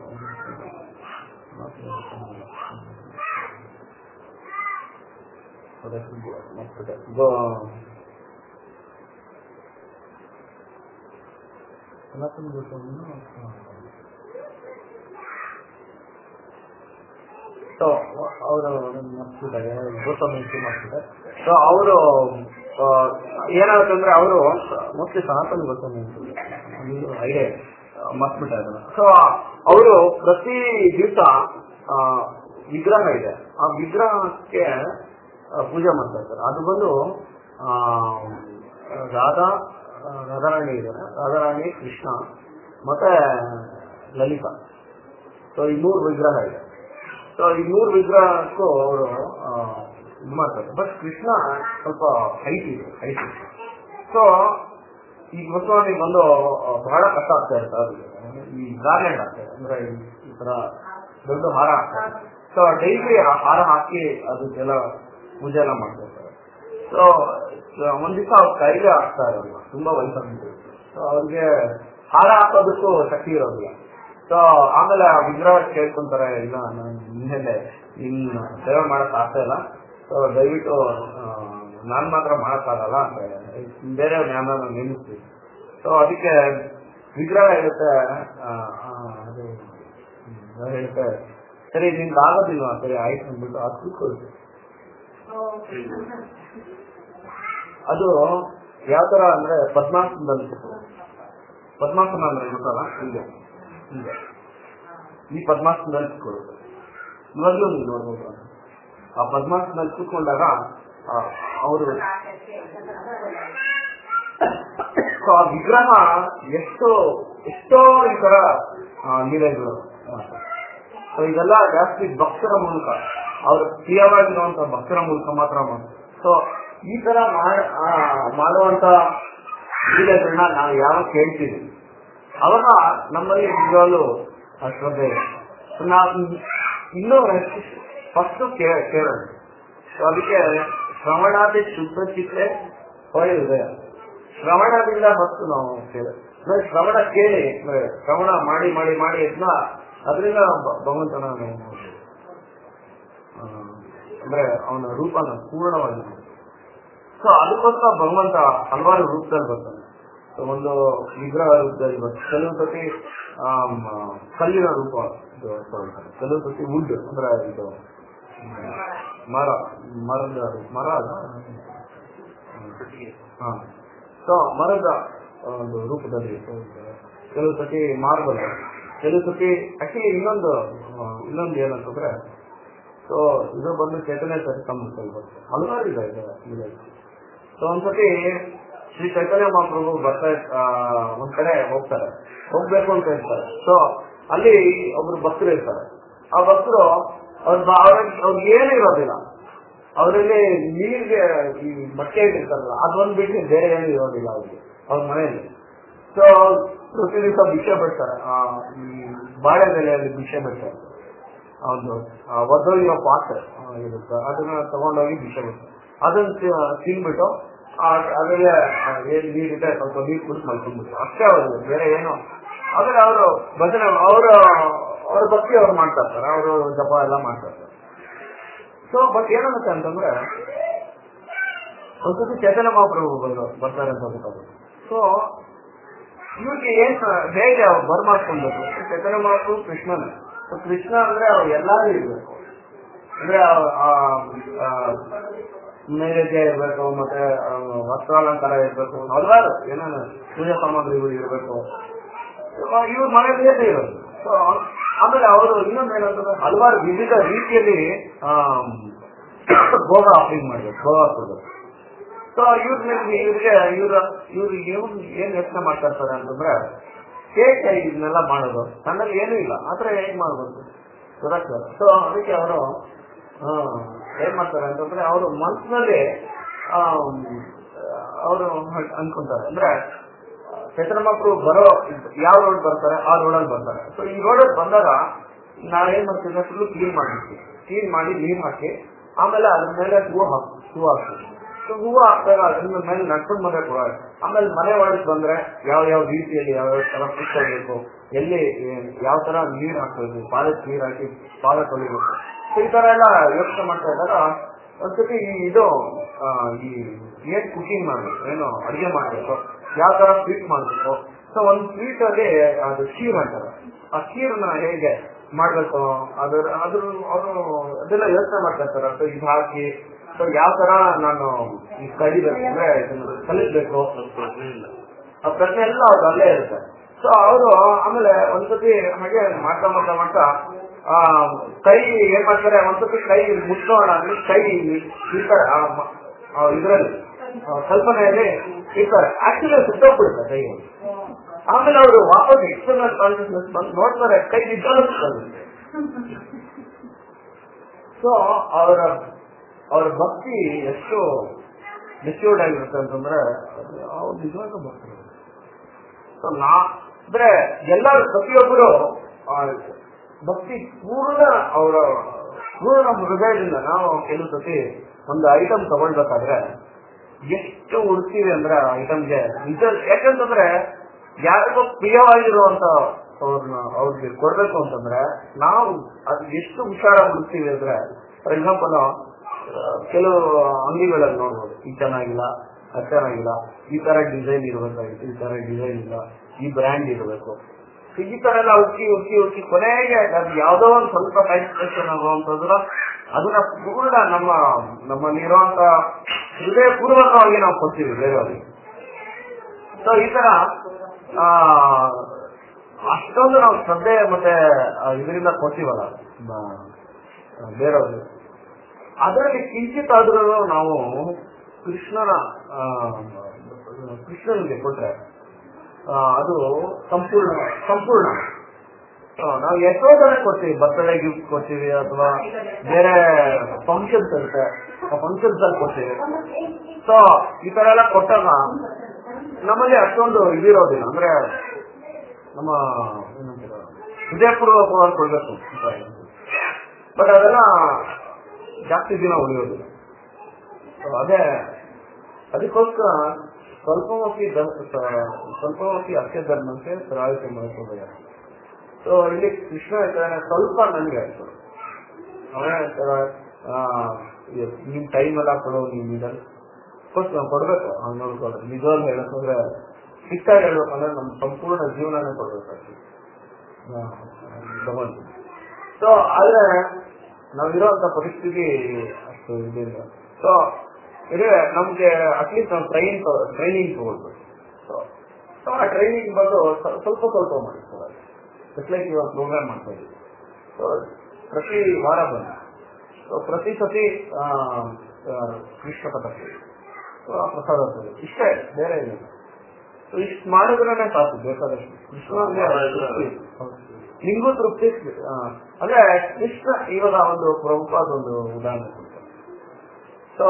ಸೊ ಅವರು ಮರ್ತಿದ್ದಾರೆ, ಗೌತಮ್ ಮಾಡ್ತಿದ್ದಾರೆ. ಸೊ ಅವರು ಏನಾಗುತ್ತೆ ಅಂದ್ರೆ ಅವರು ಮೋಸ್ಟ್ಲಿ ಸನಾತನ ಗೌತಮ್ ಐಡಿಯಾ ಮರ್ತ್ಬಿಟ್ಟ. ಸೊ ಅವರು ಪ್ರತಿ ದಿವಸ ವಿಗ್ರಹ ಇದೆ, ಆ ವಿಗ್ರಹಕ್ಕೆ ಪೂಜೆ ಮಾಡ್ತಾ ಇರ್ತಾರೆ. ಅದು ಬಂದು ರಾಧಾ ರಾಧಾರಾಣಿ ಇದ್ದಾರೆ, ರಾಧಾರಾಣಿ, ಕೃಷ್ಣ ಮತ್ತೆ ಲಲಿತಾ. ಸೊ ಈ ಮೂರು ವಿಗ್ರಹ ಇದೆ. ಸೊ ಈ ಮೂರು ವಿಗ್ರಹಕ್ಕೂ ಅವರು ಇದು ಮಾಡ್ತಾರೆ. ಬಟ್ ಕೃಷ್ಣ ಸ್ವಲ್ಪ ಹೈಟ್ ಇದೆ, ಹೈಟ್ ಇದೆ. ಸೊ ಈ ಬಸವನಿಗೆ ಬಂದು ಬಹಳ ಕಷ್ಟ ಆಗ್ತಾ ಇರುತ್ತೆ. ಅದು ಈ ಗಾರ್ಲೆಂಡ್ ಆಗ್ತದೆ, ಅಂದ್ರೆ ಈ ತರ ದೊಡ್ಡ ಹಾರ ಹಾಕ್ತಾರೆ. ಸೊ ಡೈಲಿ ಆ ಹಾರ ಹಾಕಿ ಅದಕ್ಕೆಲ್ಲ ಪೂಜೆ ಎಲ್ಲ ಮಾಡ್ತಿರ್ತಾರೆ. ಸೊ ಒಂದ್ ದಿವಸ ಅವ್ರ ಕೈಗೆ ಹಾಕ್ತಾ ಇರಲ್ಲ, ತುಂಬಾ ವಯಸ್ಸಾಗಿರುತ್ತೆ. ಸೊ ಅವ್ರಿಗೆ ಹಾರ ಹಾಕೋದಕ್ಕೂ ಶಕ್ತಿ ಇರೋದಿಲ್ಲ. ಸೊ ಆಮೇಲೆ ಆ ವಿಗ್ರಹ ಕೇಳ್ಕೊಂತಾರೆ, ಇಲ್ಲ ನಾನು ನಿನ್ನೆಲೆ ನಿನ್ನ ಸೇವೆ ಮಾಡಕ್ ಆಗ್ತಾ ಇಲ್ಲ, ಸೊ ದಯವಿಟ್ಟು ನಾನ್ ಮಾತ್ರ ಮಾಡಕ್ಕಾಗಲ್ಲ ಅಂತ ಬೇರೆ ಜ್ಞಾನ ನೇಮಿಸ್ತೀವಿ. ಸೊ ಅದಕ್ಕೆ ವಿಗ್ರಹ ಹೇಳುತ್ತೆ, ಅದು ಹೇಳುತ್ತೆ ಸರಿ ನಿಮ್ಗೆ ಆಗೋದಿಲ್ವಾ, ಸರಿ ಆಯ್ತು ಅಂದ್ಬಿಟ್ಟು ಅದು ಕೂತ್ಕೊಳ್ತೀವಿ. ಅದು ಯಾವ ತರ ಅಂದ್ರೆ ಪದ್ಮಾಸನದಲ್ಲಿ, ಪದ್ಮಾಸನ ಅಂದ್ರೆ ಗೊತ್ತಲ್ಲ, ಹಿಂಗೆ ಹಿಂಗೆ ಈ ಪದ್ಮಾಸನದಲ್ಲಿ ಕೂತ್ಕೊಳ್ಳೋದು. ಇವಾಗಲೂ ನೀವು ನೋಡ್ಬೋದು, ಆ ಪದ್ಮಾಸನದಲ್ಲಿ ಕೂತ್ಕೊಂಡಾಗ ಅವರು ಆ ವಿಗ್ರಹ ಎಷ್ಟು ಎಷ್ಟೋ ಈ ತರ ಲೀಲೆಗಳು. ಸೊ ಇದೆಲ್ಲ ಜಾಸ್ತಿ ಭಕ್ತರ ಮೂಲಕ, ಅವ್ರ ಪ್ರಿಯವಾಗಿರುವಂತ ಭಕ್ತರ ಮೂಲಕ ಮಾತ್ರ ಮಾಡ್ತಾರೆ. ಸೊ ಈ ತರ ಮಾಡುವಂತ ಲೀಲೆಗಳನ್ನ ನಾವು ಯಾವಾಗ ಕೇಳ್ತೀವಿ ಅವಾಗ ನಮ್ಮಲ್ಲಿ ನಿಜವಾಗ್ಲೂ ಶ್ರದ್ಧೆ ಇದೆ. ನಾವು ಇನ್ನೂ ಫಸ್ಟ್ ಕೇಳೋಣ. ಸೊ ಅದಕ್ಕೆ ಶ್ರವಣಾದಿ ಶುದ್ಧ ಚಿತ್ರೆ ಹೊಳೆ ಹೃದಯ. ಶ್ರವಣದಿಂದ ಫಸ್ಟ್ ನಾವು ಕೇಳ ಶ್ರವಣ ಕೇಳಿ ಅಂದ್ರೆ ಶ್ರವಣ ಮಾಡಿ ಮಾಡಿ ಮಾಡಿ ಎದ್ನ ಅದರಿಂದ ಭಗವಂತನ ಅಂದ್ರೆ ಅವನ ರೂಪನ ಪೂರ್ಣವಾಗಿ. ಸೊ ಅದಕ್ಕೋಸ್ಕರ ಭಗವಂತ ಹಲವಾರು ರೂಪದಲ್ಲಿ ಬರ್ತಾನೆ. ಒಂದು ವಿಗ್ರಹ ರೂಪದಲ್ಲಿ ಬರ್ತಾನೆ, ಕೆಲವು ಸತಿ ಕಲ್ಲಿನ ರೂಪ ತಗೊಳ್ತಾನೆ, ಕೆಲವು ಸತಿ ವುಡ್ ಅಂದ್ರೆ ಇದು ಮರ ಮರದ ಮರ ಅಲ್ಲ ಹಾ ಸೊ ಮರದ ಒಂದು ರೂಪದಲ್ಲಿ, ಕೆಲವು ಸತಿ ಮಾರ್ಬಲ್, ಕೆಲವು ಸತಿ ಆಕ್ಚುಲಿ ಇನ್ನೊಂದು ಇನ್ನೊಂದು ಏನಂತಂದ್ರೆ ಸೊ ಇದು ಬಂದು ಚೈತನ್ಯ ಚರಿತಾಮೃತದಲ್ಲಿ ಬರ್ತದೆ, ಹಲವಾರು ಇದೆ ಇದೆ. ಸೊ ಒಂದ್ಸತಿ ಶ್ರೀ ಚೈತನ್ಯ ಮಹಾಪ್ರಭು ಬರ್ತಾ ಒಂದ್ ಕಡೆ ಹೋಗ್ತಾರೆ, ಹೋಗ್ಬೇಕು ಅಂತ ಹೇಳ್ತಾರೆ. ಸೊ ಅಲ್ಲಿ ಒಬ್ರು ಭಕ್ತರು ಇರ್ತಾರೆ. ಆ ಭಕ್ತರು ಅವ್ರ ಅವ್ರಿಗೆ ಏನು ಇರೋದಿಲ್ಲ, ಅವರಲ್ಲಿ ನೀರಿಗೆ ಈ ಮಟ್ಟೆ ಇರ್ತಾರಲ್ಲ ಅದೊಂದು ಬಿಟ್ಟು ಬೇರೆ ಏನು ಇರೋದಿಲ್ಲ ಅವ್ರಿಗೆ ಅವ್ರ ಮನೆಯಲ್ಲಿ. ಸೊ ಪ್ರತಿ ದಿವಸ ಭಿಕ್ಷೆ ಬಿಡ್ತಾರೆ, ಈ ಬಾಳೆ ಬೆಲೆಯಲ್ಲಿ ಭಿಕ್ಷೆ ಬಿಡ್ತಾರೆ. ಹೌದು, ಒದ್ದೊಯ್ಯೋ ಪಾತ್ರೆ ಇರುತ್ತೆ, ಅದನ್ನ ತಗೊಂಡೋಗಿ ಭಿಕ್ಷೆ ಬಿಡ್ತಾರೆ. ಅದನ್ನ ತಿನ್ಬಿಟ್ಟು ಅದರಲ್ಲೇ ಏನ್ ನೀರಿದೆ ಸ್ವಲ್ಪ ನೀರು ಕುಡಿದು ಮಲ್ಕೊಂಡ್ಬಿಟ್ಟು ಅಷ್ಟೇ ಅವ್ರಿಗೆ, ಬೇರೆ ಏನು. ಆದ್ರೆ ಅವರು ಭಜನೆ ಅವರು ಅವ್ರ ಭಕ್ತಿ ಅವ್ರು ಮಾಡ್ತಾ ಇರ್ತಾರೆ, ಅವರು ಜಪ ಎಲ್ಲ ಮಾಡ್ತಾ ಇರ್ತಾರೆ. ಸೊ ಬಟ್ ಏನಾಗುತ್ತೆ ಅಂತಂದ್ರೆ ಒಂದ್ಸತಿ ಚೈತನ್ಯ ಮಹಾಪ್ರಭು ಬಂದು ಬರ್ತಾರೆ ಅಂತ ಗೊತ್ತಾಗುತ್ತೆ. ಸೊ ಇವ್ರಿಗೆ ಏನ್ ಹೇಗೆ ಅವ್ರು ಬರ್ಮಾಡ್ಕೊಳ್ಬೇಕು, ಚೈತನ್ಯ ಮಹಾಪ್ರಭು ಕೃಷ್ಣನೇ. ಸೊ ಕೃಷ್ಣ ಅಂದ್ರೆ ಅವ್ರು ಎಲ್ಲಾರು ಇರ್ಬೇಕು, ಅಂದ್ರೆ ನೈವೇದ್ಯ ಇರ್ಬೇಕು, ಮತ್ತೆ ವಸ್ತ್ರಾಲಂಕಾರ ಇರ್ಬೇಕು, ಹಲವಾರು ಏನೇನು ಪೂಜಾ ಸಾಮಗ್ರಿಗಳು ಇರ್ಬೇಕು, ಇವ್ರ ಮನೆಯಲ್ಲೇ ಇರೋದು. ಸೊ ಆಮೇಲೆ ಅವರು ಇನ್ನೊಂದು ಏನಂತಂದ್ರೆ ಹಲವಾರು ವಿವಿಧ ರೀತಿಯಲ್ಲಿ ಭೋಗ ಆಫರಿಂಗ್ ಮಾಡ್ಬೇಕು, ಭೋಗ ಕೊಡ್ಬೇಕು. ಸೊ ಇವ್ರ ಮೇಲೆ ಇವ್ರಿಗೆ ಇವ್ರ ಇವ್ರು ಇವ್ರು ಏನ್ ಯೋಚನೆ ಮಾಡ್ತಾ ಇರ್ತಾರೆ ಅಂತಂದ್ರೆ ಹೇಗೆ ಇದನ್ನೆಲ್ಲ ಮಾಡೋದು, ನನ್ನಲ್ಲಿ ಏನೂ ಇಲ್ಲ ಆದ್ರೆ ಹೇಗ್ ಮಾಡ್ಬೇಕು ಗೊತ್ತಾಗ್ತದೆ. ಸೊ ಅದಕ್ಕೆ ಅವರು ಏನ್ ಮಾಡ್ತಾರೆ ಅಂತಂದ್ರೆ ಅವರು ಮನಸ್ಸಿನಲ್ಲಿ ಅವರು ಅನ್ಕೊಂತಾರೆ, ಅಂದ್ರೆ ಚೈತನ್ಯ ಮಹಾಪ್ರಭು ಬರೋ ಯಾವ ರೋಡ್ ಬರ್ತಾರೆ ಆ ರೋಡಲ್ಲಿ ಬರ್ತಾರೆ. ಸೊ ಈ ರೋಡಲ್ಲಿ ಬಂದಾಗ ನಾವೇನ್ ಮಾಡ್ತೀವಿ, ಫುಲ್ ಕ್ಲೀನ್ ಮಾಡಿರ್ತೀವಿ. ಕ್ಲೀನ್ ಮಾಡಿ ನೀರ್ ಹಾಕಿ ಆಮೇಲೆ ಅದ್ರ ಮೇಲೆ ಹೂವು ಹಾಕಿ ಹೂವು ಹಾಕ್ತೀವಿ. ಸೊ ಹೂವು ಹಾಕಿದಾಗ ಅದ್ರ ಮೇಲೆ ನಡ್ಕೊಂಡು ಮನೆ ಕೊಡೋದು. ಆಮೇಲೆ ಮನೆ ಒಳಗೆ ಬಂದ್ರೆ ಯಾವ ಯಾವ ರೀತಿಯಲ್ಲಿ ಯಾವ ಯಾವ ತರ ಕುತ್ಕೊಳ್ಬೇಕು, ಎಲ್ಲಿ ಯಾವ ತರ ನೀರ್ ಹಾಕ್ಬೇಕು, ಪಾದಕ್ಕೆ ನೀರ್ ಹಾಕಿ ಪಾದ ತೊಳಿಬೇಕು. ಸೊ ಈ ತರ ಎಲ್ಲ ಯೋಚನೆ ಮಾಡ್ತಾ ಇದ್ದಾಗ ಒಂದ್ಸತಿ ಇದು ಈ ಏನ್ ಕುಕಿಂಗ್ ಮಾಡ್ಬೇಕು, ಏನು ಅಡಿಗೆ ಮಾಡ್ಬೇಕು, ಯಾವ ತರ ಸ್ವೀಟ್ ಮಾಡ್ಬೇಕು. ಸೊ ಒಂದ್ ಸ್ವೀಟ್ ಅಲ್ಲಿ ಅದು ಖೀರ್ ಅಂತಾರೆ. ಆ ಖೀರ್ನ ಹೇಗೆ ಮಾಡ್ಬೇಕು ಅದ್ರ ಅದ್ರ ಅವರು ಅದೆಲ್ಲ ಯೋಚನೆ ಮಾಡ್ತಾ ಇರ್ತಾರೆ. ಸೊ ಇದು ಹಾಕಿ ಸೊ ಯಾವ ತರ ನಾನು ಈ ಕಲಿಬೇಕು ಅಂದ್ರೆ ಇದನ್ನ ಕಲಿಸ್ಬೇಕು ಆ ಪ್ರಶ್ನೆ ಎಲ್ಲ ಅವ್ರು ಅಲ್ಲೇ ಇರುತ್ತೆ. ಸೊ ಅವರು ಆಮೇಲೆ ಒಂದ್ಸತಿ ಹಾಗೆ ಮಾಡ್ತಾ ಮಾಡ್ತಾ ಮಾಡ್ತಾ ಆ ಕೈ ಏನ್ ಮಾಡ್ತಾರೆ, ಒಂದ್ಸತಿ ಕೈ ಮುಟ್ಕೋಣ ಅಂದ್ರೆ ಕೈ ಇರ್ತಾರೆ ಇದ್ರಲ್ಲಿ ಕಲ್ಪನೆಯಲ್ಲಿ ಇರ್ತಾರೆ. ಆಕ್ಚುಲಿ ಸುಟ್ಟೋಗ್ಬಿಡುತ್ತೆ ಕೈ. ಆಮೇಲೆ ಅವರು ವಾಪಸ್ ಎಕ್ಸ್ಟರ್ನಲ್ ಕಾನ್ಸಿಯಸ್ನೆಸ್ ಬಂದು ನೋಡ್ತಾರೆ ಕೈ ನಿಜವಾಗ್ಲೂ. ಸೊ ಅವರ ಅವ್ರ ಭಕ್ತಿ ಎಷ್ಟು ಮೆಚ್ಯೂರ್ಡ್ ಆಗಿರುತ್ತೆ ಅಂತಂದ್ರೆ ಅವ್ರು ನಿಜವಾಗ್ಲೂ ಬರ್ತಾರೆ. ಸೊ ನಾ ಅಂದ್ರೆ ಎಲ್ಲರೂ ಪ್ರತಿಯೊಬ್ಬರು ಭಕ್ತಿ ಪೂರ್ಣ ಅವರ ಪೂರ್ಣ ಹೃದಯದಿಂದ ನಾವು ಕೆಲವು ಸತಿ ಒಂದು ಐಟಮ್ ತಗೊಳ್ಬೇಕಾದ್ರೆ ಎಷ್ಟು ಹುಡ್ತೀವಿ ಅಂದ್ರೆ ಐಟಮ್ಗೆ ನಿಜ. ಯಾಕಂತಂದ್ರೆ ಯಾರಿಗೂ ಪ್ರಿಯವಾಗಿರುವಂತ ಅವ್ರನ್ನ ಅವ್ರಿಗೆ ಕೊಡ್ಬೇಕು ಅಂತಂದ್ರೆ ನಾವು ಅದು ಎಷ್ಟು ಹುಷಾರ ಹುಡ್ತೀವಿ ಅಂದ್ರೆ, ಫಾರ್ ಎಕ್ಸಾಂಪಲ್ ಕೆಲವು ಅಂಗಡಿಗಳಲ್ಲಿ ನೋಡ್ಬೋದು, ಈ ಚೆನ್ನಾಗಿಲ್ಲ ಅದು ಚೆನ್ನಾಗಿಲ್ಲ, ಈ ತರ ಡಿಸೈನ್ ಇರ್ಬೇಕಾಗಿತ್ತು, ಈ ತರ ಡಿಸೈನ್ ಇಲ್ಲ, ಈ ಬ್ರ್ಯಾಂಡ್ ಇರಬೇಕು. ಈ ತರ ಎಲ್ಲ ಉಕ್ಕಿ ಉಕ್ಕಿ ಉಕ್ಕಿ ಕೊನೆಗೆ ಅದು ಯಾವ್ದೋ ಒಂದು ಸ್ವಲ್ಪ ಸ್ಯಾಟಿಸ್ಫ್ಯಾಕ್ಷನ್ ಆಗುವಂತಂದ್ರ ಅದನ್ನ ಪೂರ್ಣ ನಮ್ಮ ನಮ್ಮಲ್ಲಿರುವಂತ ಹೃದಯ ಪೂರ್ವಕವಾಗಿ ನಾವು ಕೊಡ್ತೀವಿ ಬೇರೆಯವ್ರಿಗೆ. ಸೊ ಈ ತರ ಆ ಅಷ್ಟೊಂದು ನಾವು ಶ್ರದ್ಧೆ ಮತ್ತೆ ಇದರಿಂದ ಕೊಡ್ತೀವಲ್ಲ ಬೇರೆಯವ್ರಿಗೆ. ಅದರಲ್ಲಿ ಕಿಂಚಿತ್ ಆದ್ರೂ ನಾವು ಕೃಷ್ಣನ ಕೃಷ್ಣನಿಗೆ ಕೊಟ್ರೆ ಅದು ಸಂಪೂರ್ಣ ಸಂಪೂರ್ಣ ನಾವು ಎಷ್ಟೋ ಜನ ಕೊಡ್ತೀವಿ, ಬರ್ತ್ಡೇ ಗಿಫ್ಟ್ ಕೊಡ್ತೀವಿ ಅಥವಾ ಬೇರೆ ಫಂಕ್ಷನ್ಸ್ ಇರುತ್ತೆ ಆ ಫಂಕ್ಷನ್ಸ್ ಅಲ್ಲಿ ಕೊಡ್ತೀವಿ. ಸೊ ಈ ತರ ಎಲ್ಲ ಕೊಟ್ಟಾಗ ನಮ್ಮಲ್ಲಿ ಅಷ್ಟೊಂದು ಇದಿರೋದಿಲ್ಲ, ಅಂದ್ರೆ ನಮ್ಮ ಏನಂತೀರ ಹೃದಯಪೂರ್ವಕವಾಗಿ ಕೊಡ್ಬೇಕು. ಬಟ್ ಅದೆಲ್ಲ ಜಾಸ್ತಿ ದಿನ ಉಳಿಯೋದಿಲ್ಲ. ಅದೇ ಅದಕ್ಕೋಸ್ಕರ ಸ್ವಲ್ಪಮುಖಿ ಸ್ವಲ್ಪಮುಖಿ ಅಕ್ಷಯ ಧರ್ಮಕ್ಕೆ ಪ್ರಾಯೋಗಿಕ ಮಹತ್ವ. ಸೊ ಇಲ್ಲಿ ಕೃಷ್ಣ ಹೇಳ್ತಾರೆ ಸ್ವಲ್ಪ ನನಗೆ ಆಯ್ತು ಅವನೇ ಹೇಳ್ತಾರೆ ನಿಮ್ ಟೈಮ್ ಎಲ್ಲ ಕೊಡೋ ನೀವು ಇದನ್ನು ಕೊಡ್ಬೇಕು. ಅವ್ನು ನೋಡ್ಕೊಳ್ಳೋದು ನಿಜವಾಗ್ಲೂ ಹೇಳಕ್ಕಂದ್ರೆ ಸಿಕ್ಕಾಗಿ ಹೇಳ್ಬೇಕಂದ್ರೆ ನಮ್ ಸಂಪೂರ್ಣ ಜೀವನನೇ ಕೊಡ್ಬೇಕಾಗ್ತದೆ ಭಗವಂತ. ಸೊ ಆದ್ರೆ ನಾವಿರೋಂತ ಪರಿಸ್ಥಿತಿ ಅಷ್ಟು ಇದಿಲ್ಲ. ಸೊ ಇದೇ ನಮ್ಗೆ ಅಟ್ಲೀಸ್ಟ್ ನಾವು ಟ್ರೈನ್ ಟ್ರೈನಿಂಗ್ ತಗೊಳ್ಬೇಕು. ಸೊ ಆ ಟ್ರೈನಿಂಗ್ ಬಂದು ಸ್ವಲ್ಪ ಸ್ವಲ್ಪ ಮಾಡಿಸ್ತಾರೆ. ಜಸ್ಟ್ ಲೈಕ್ ಇವಾಗ ಪ್ರೋಗ್ರಾಮ್ ಮಾಡ್ತಾ ಇದ್ದೀವಿ. ಸೊ ಪ್ರತಿ ವಾರ ಬಂದು ಸೊ ಪ್ರತಿ ಸತಿ ಕೃಷ್ಣ ಪದಕ್ಕೆ ಪ್ರಸಾದ ಇಷ್ಟೇ, ಬೇರೆ ಇಲ್ಲ. ಸೊ ಇಷ್ಟು ಮಾಡಿದ್ರೆ ಸಾಕು, ಬೇಕಾದಷ್ಟು ಕೃಷ್ಣನಿಗೆ ನಿಂಗೂ ತೃಪ್ತಿ. ಅಂದ್ರೆ ಕೃಷ್ಣ ಇವಾಗ ಒಂದು ಪ್ರಮುಖವಾದ ಒಂದು ಉದಾಹರಣೆ ಕೊಡ್ತಾರೆ. ಸೊ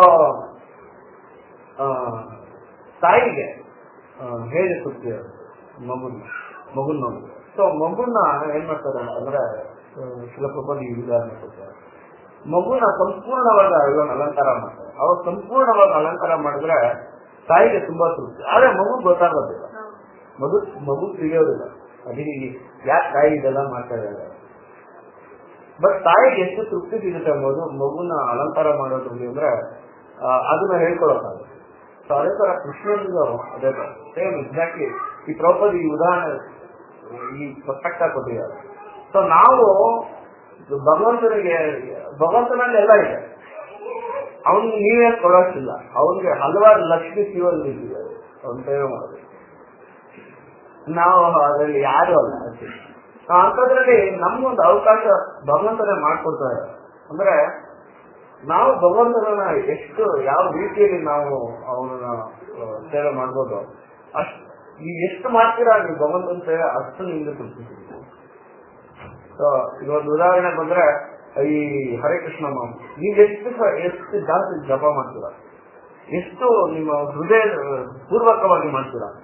ತಾಯಿಗೆ ಹೇಗೆ ತೃಪ್ತಿ ಮಗುನ ಮಗುನ್ ನೋಡಿ. ಸೊ ಮಗುನ ಏನ್ ಮಾಡ್ತಾರೆ ಅಂದ್ರೆ ಶಿಲಪ್ರಭಾದ ಈ ಉದಾಹರಣೆ ಕೊಡ್ತಾರೆ. ಮಗುನ ಸಂಪೂರ್ಣವಾದ ಇವಾಗ ಅಲಂಕಾರ ಮಾಡ್ತಾರೆ. ಅವ್ರು ಸಂಪೂರ್ಣವಾಗಿ ಅಲಂಕಾರ ಮಾಡಿದ್ರೆ ತಾಯಿಗೆ ತುಂಬಾ ತೃಪ್ತಿ. ಆದ್ರೆ ಮಗು ಗೊತ್ತಾಗೋದಿಲ್ಲ, ಮಗು ಮಗು ತಿಳಿಯೋದಿಲ್ಲ ಅದೇ ಯಾಕೆ ತಾಯಿ ಇದೆಲ್ಲ ಮಾಡ್ತಾ ಇದ್ದಾರೆ. ಬಟ್ ತಾಯಿಗೆ ಎಷ್ಟು ತೃಪ್ತಿ ಸಿಗುತ್ತೆ ಮಗು ಮಗುನ ಅಲಂಕಾರ ಮಾಡೋದ್ರಲ್ಲಿ ಅಂದ್ರೆ ಅದನ್ನ ಹೇಳ್ಕೊಳಕ್ಕಾಗುತ್ತೆ. ಸೊ ಅದೇ ತರ ಕೃಷ್ಣನಿಗೂ ಅದೇ ತರ ಸೇಮ್ ಎಕ್ಸಾಕ್ಟ್ಲಿ ಈ ಪ್ರಪೋಸ್ ಈ ಉದಾಹರಣೆ ಈ ಪರ್ಫೆಕ್ಟ್ ಆಗಿ ಕೊಟ್ಟಿದ್ದಾರೆ. ಸೊ ನಾವು ಭಗವಂತನಿಗೆ ಭಗವಂತನಲ್ಲಿ ಎಲ್ಲ ಇದೆ, ಅವನಿಗೆ ನೀವೇ ಕೊಡೋಕ್ಕಿಲ್ಲ. ಅವನಿಗೆ ಹಲವಾರು ಲಕ್ಷ್ಮಿ ಶಿವಲ್ಲಿ ಇದ್ದಾರೆ, ಅವನ ಸೇವೆ ಮಾಡೋದು. ನಾವು ಅದರಲ್ಲಿ ಯಾರು ಅಲ್ಲ. ಅಂಥದ್ರಲ್ಲಿ ನಮ್ಗೊಂದು ಅವಕಾಶ ಭಗವಂತನೇ ಮಾಡ್ಕೊಡ್ತಾರೆ. ಅಂದ್ರೆ ನಾವು ಭಗವಂತನ ಎಷ್ಟು ಯಾವ ರೀತಿಯಲ್ಲಿ ನಾವು ಅವನನ್ನ ಸೇವೆ ಮಾಡ್ಬೋದು, ಅಷ್ಟು ನೀವು ಎಷ್ಟು ಮಾಡ್ತೀರಾ ನೀವು ಭಗವಂತನ ಸೇವೆ ಅಷ್ಟು ನಿಮ್ಗೆ ತೃಪ್ತಿ ಸಿಗುತ್ತೆ. ಸೊ ಇದೊಂದು ಉದಾಹರಣೆ ಬಂದ್ರೆ ಈ ಹರೇ ಕೃಷ್ಣ ಮಾಮ ನೀವು ಎಷ್ಟು ಎಷ್ಟು ಜಾಸ್ತಿ ಜಪ ಮಾಡ್ತೀರಾ, ಎಷ್ಟು ನಿಮ್ಮ ಹೃದಯ ಪೂರ್ವಕವಾಗಿ ಮಾಡ್ತೀರಾ,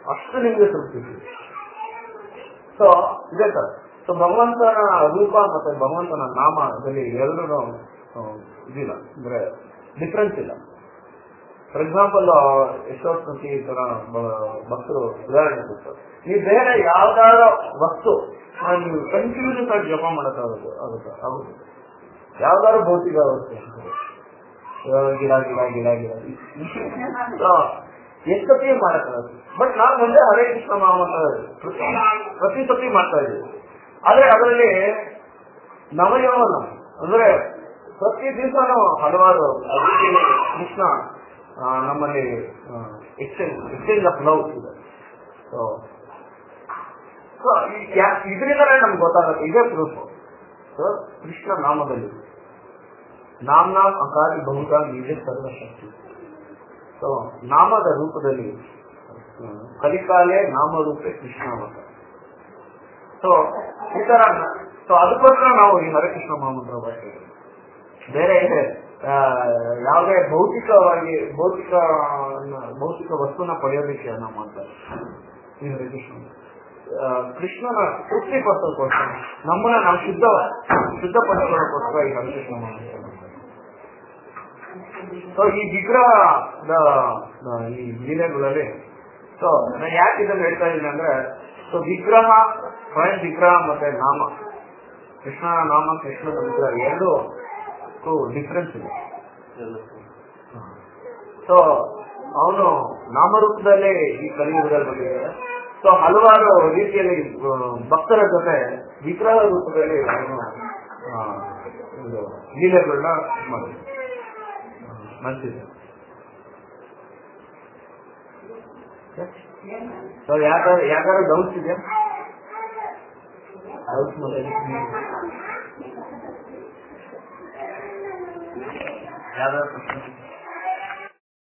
ಅಷ್ಟು ನಿಮ್ಗೆ ತೃಪ್ತಿ. ಸೊ ಇದೇ ತರ. ಸೊ ಭಗವಂತನ ರೂಪ ಮತ್ತೆ ಭಗವಂತನ ನಾಮದಲ್ಲಿ ಎರಡೂ ಇದಿಲ್ಲ, ಅಂದ್ರೆ ಡಿಫ್ರೆನ್ಸ್ ಇಲ್ಲ. ಫಾರ್ ಎಕ್ಸಾಂಪಲ್ ಎಷ್ಟೋ ಈ ತರ ಭಕ್ತರು ಉದಾಹರಣೆ ಕೊಡ್ತಾರೆ, ನೀವು ಬೇರೆ ಯಾವ್ದಾರ ವಸ್ತು ನೀವು ಕನ್ಫ್ಯೂಷನ್ ಆಗಿ ಜಪ ಮಾಡೋಕ್ಕಾಗುತ್ತೆ ಆಗುತ್ತೆ ಆಗುತ್ತೆ ಯಾವ್ದಾದ್ರು ಭೌತಿಕ ವಸ್ತು ಗಿಡ ಗಿಡ ಗಿಡ ಗಿಡ ಎಷ್ಟೊತ್ತಿಗೆ ಮಾಡಕ್ಕಾಗುತ್ತೆ. ಬಟ್ ನಾವು ಮುಂದೆ ಹರೇ ಕೃಷ್ಣ ನಾಮ ಪ್ರತಿ ಪ್ರತಿ ಸತಿ ಮಾಡ್ತಾ ಇದ್ದೀವಿ. ಆದ್ರೆ ಅದರಲ್ಲಿ ನವಯವನ ಅಂದ್ರೆ ಪ್ರತಿ ದಿವಸನೂ ಹಲವಾರು ಕೃಷ್ಣ ನಮ್ಮಲ್ಲಿ ಎಕ್ಸ್ಚೇಂಜ್ ಎಕ್ಸ್ಚೇಂಜ್ ಆಫ್ ಲವ್ ಇದೆ. ಸೊ ಇದರಿಂದಲೇ ನಮ್ಗೆ ಗೊತ್ತಾಗುತ್ತೆ, ಇದೇ ಪ್ರೂಫ್. ಸೊ ಕೃಷ್ಣ ನಾಮದಲ್ಲಿ ನಾಮ ಅಕಾರಿ ಬಹುಧ ನಿಜ ಸರ್ವಶಕ್ತಿ. ಸೊ ನಾಮದ ರೂಪದಲ್ಲಿ ಕಲಿಕಾಲೆ ನಾಮರೂಪೆ ಕೃಷ್ಣಾವತ. ಸೊ ಈ ತರ ಸೊ ಅದಕ್ಕೋಸ್ಕರ ನಾವು ಈ ಹರೇ ಕೃಷ್ಣ ಮಹಾಮಂತ್ರ ಬರ್ತೀವಿ. ಬೇರೆ ಯಾವುದೇ ಭೌತಿಕವಾಗಿ ಭೌತಿಕ ಭೌತಿಕ ವಸ್ತುನ ಪಡೆಯೋದಕ್ಕೆ ನಾವು ಮಾಡ್ತಾರೆ ಈ ಹರೇ ಕೃಷ್ಣ. ಕೃಷ್ಣನ ತೃಪ್ತಿ ಪಡಿಸೋದಕ್ಕೋಸ್ಕರ, ನಮ್ಮನ್ನ ನಾವು ಶುದ್ಧ ಶುದ್ಧಪಡಿಸೋದಕ್ಕೋಸ್ಕರ ಈ ಹರೇ ಕೃಷ್ಣ ಮಹಾಮಂತ್ರ. ಸೊ ಈ ವಿಗ್ರಹದ ಈ ಲೀಲೆಗಳಲ್ಲಿ ಸೊ ನಾನು ಯಾಕೆ ಇದನ್ನು ಹೇಳ್ತಾ ಇದ್ದೀನಿ ಅಂದ್ರೆ, ಸೊ ವಿಗ್ರಹ ಸ್ವಯಂ ವಿಗ್ರಹ ಮತ್ತೆ ನಾಮ, ಕೃಷ್ಣನ ನಾಮ ಕೃಷ್ಣನ ವಿಗ್ರಹ ಎರಡು ಡಿಫ್ರೆನ್ಸ್ ಇದೆ. ಸೊ ಅವನು ನಾಮರೂಪದಲ್ಲೇ ಈ ಕಲಿಯುಗದಲ್ಲಿ ಬಂದಿದ್ದಾರೆ. ಸೊ ಹಲವಾರು ರೀತಿಯಲ್ಲಿ ಭಕ್ತರ ಜೊತೆ ವಿಗ್ರಹ ರೂಪದಲ್ಲಿ ಅವನು ಲೀಲೆಗಳನ್ನ ಮಾಡಿದ್ದಾರೆ ಮಾಡ್ತಿದ್ದೆ. ಸೊ ಯಾವ್ದಾರು ಯಾವ್ದಾರು ಡೌಟ್ಸ್ ಇದೆಯಾ? ಡೌಟ್ಸ್ ಮತ್ತೆ ಯಾವ್ದಾದ್ರು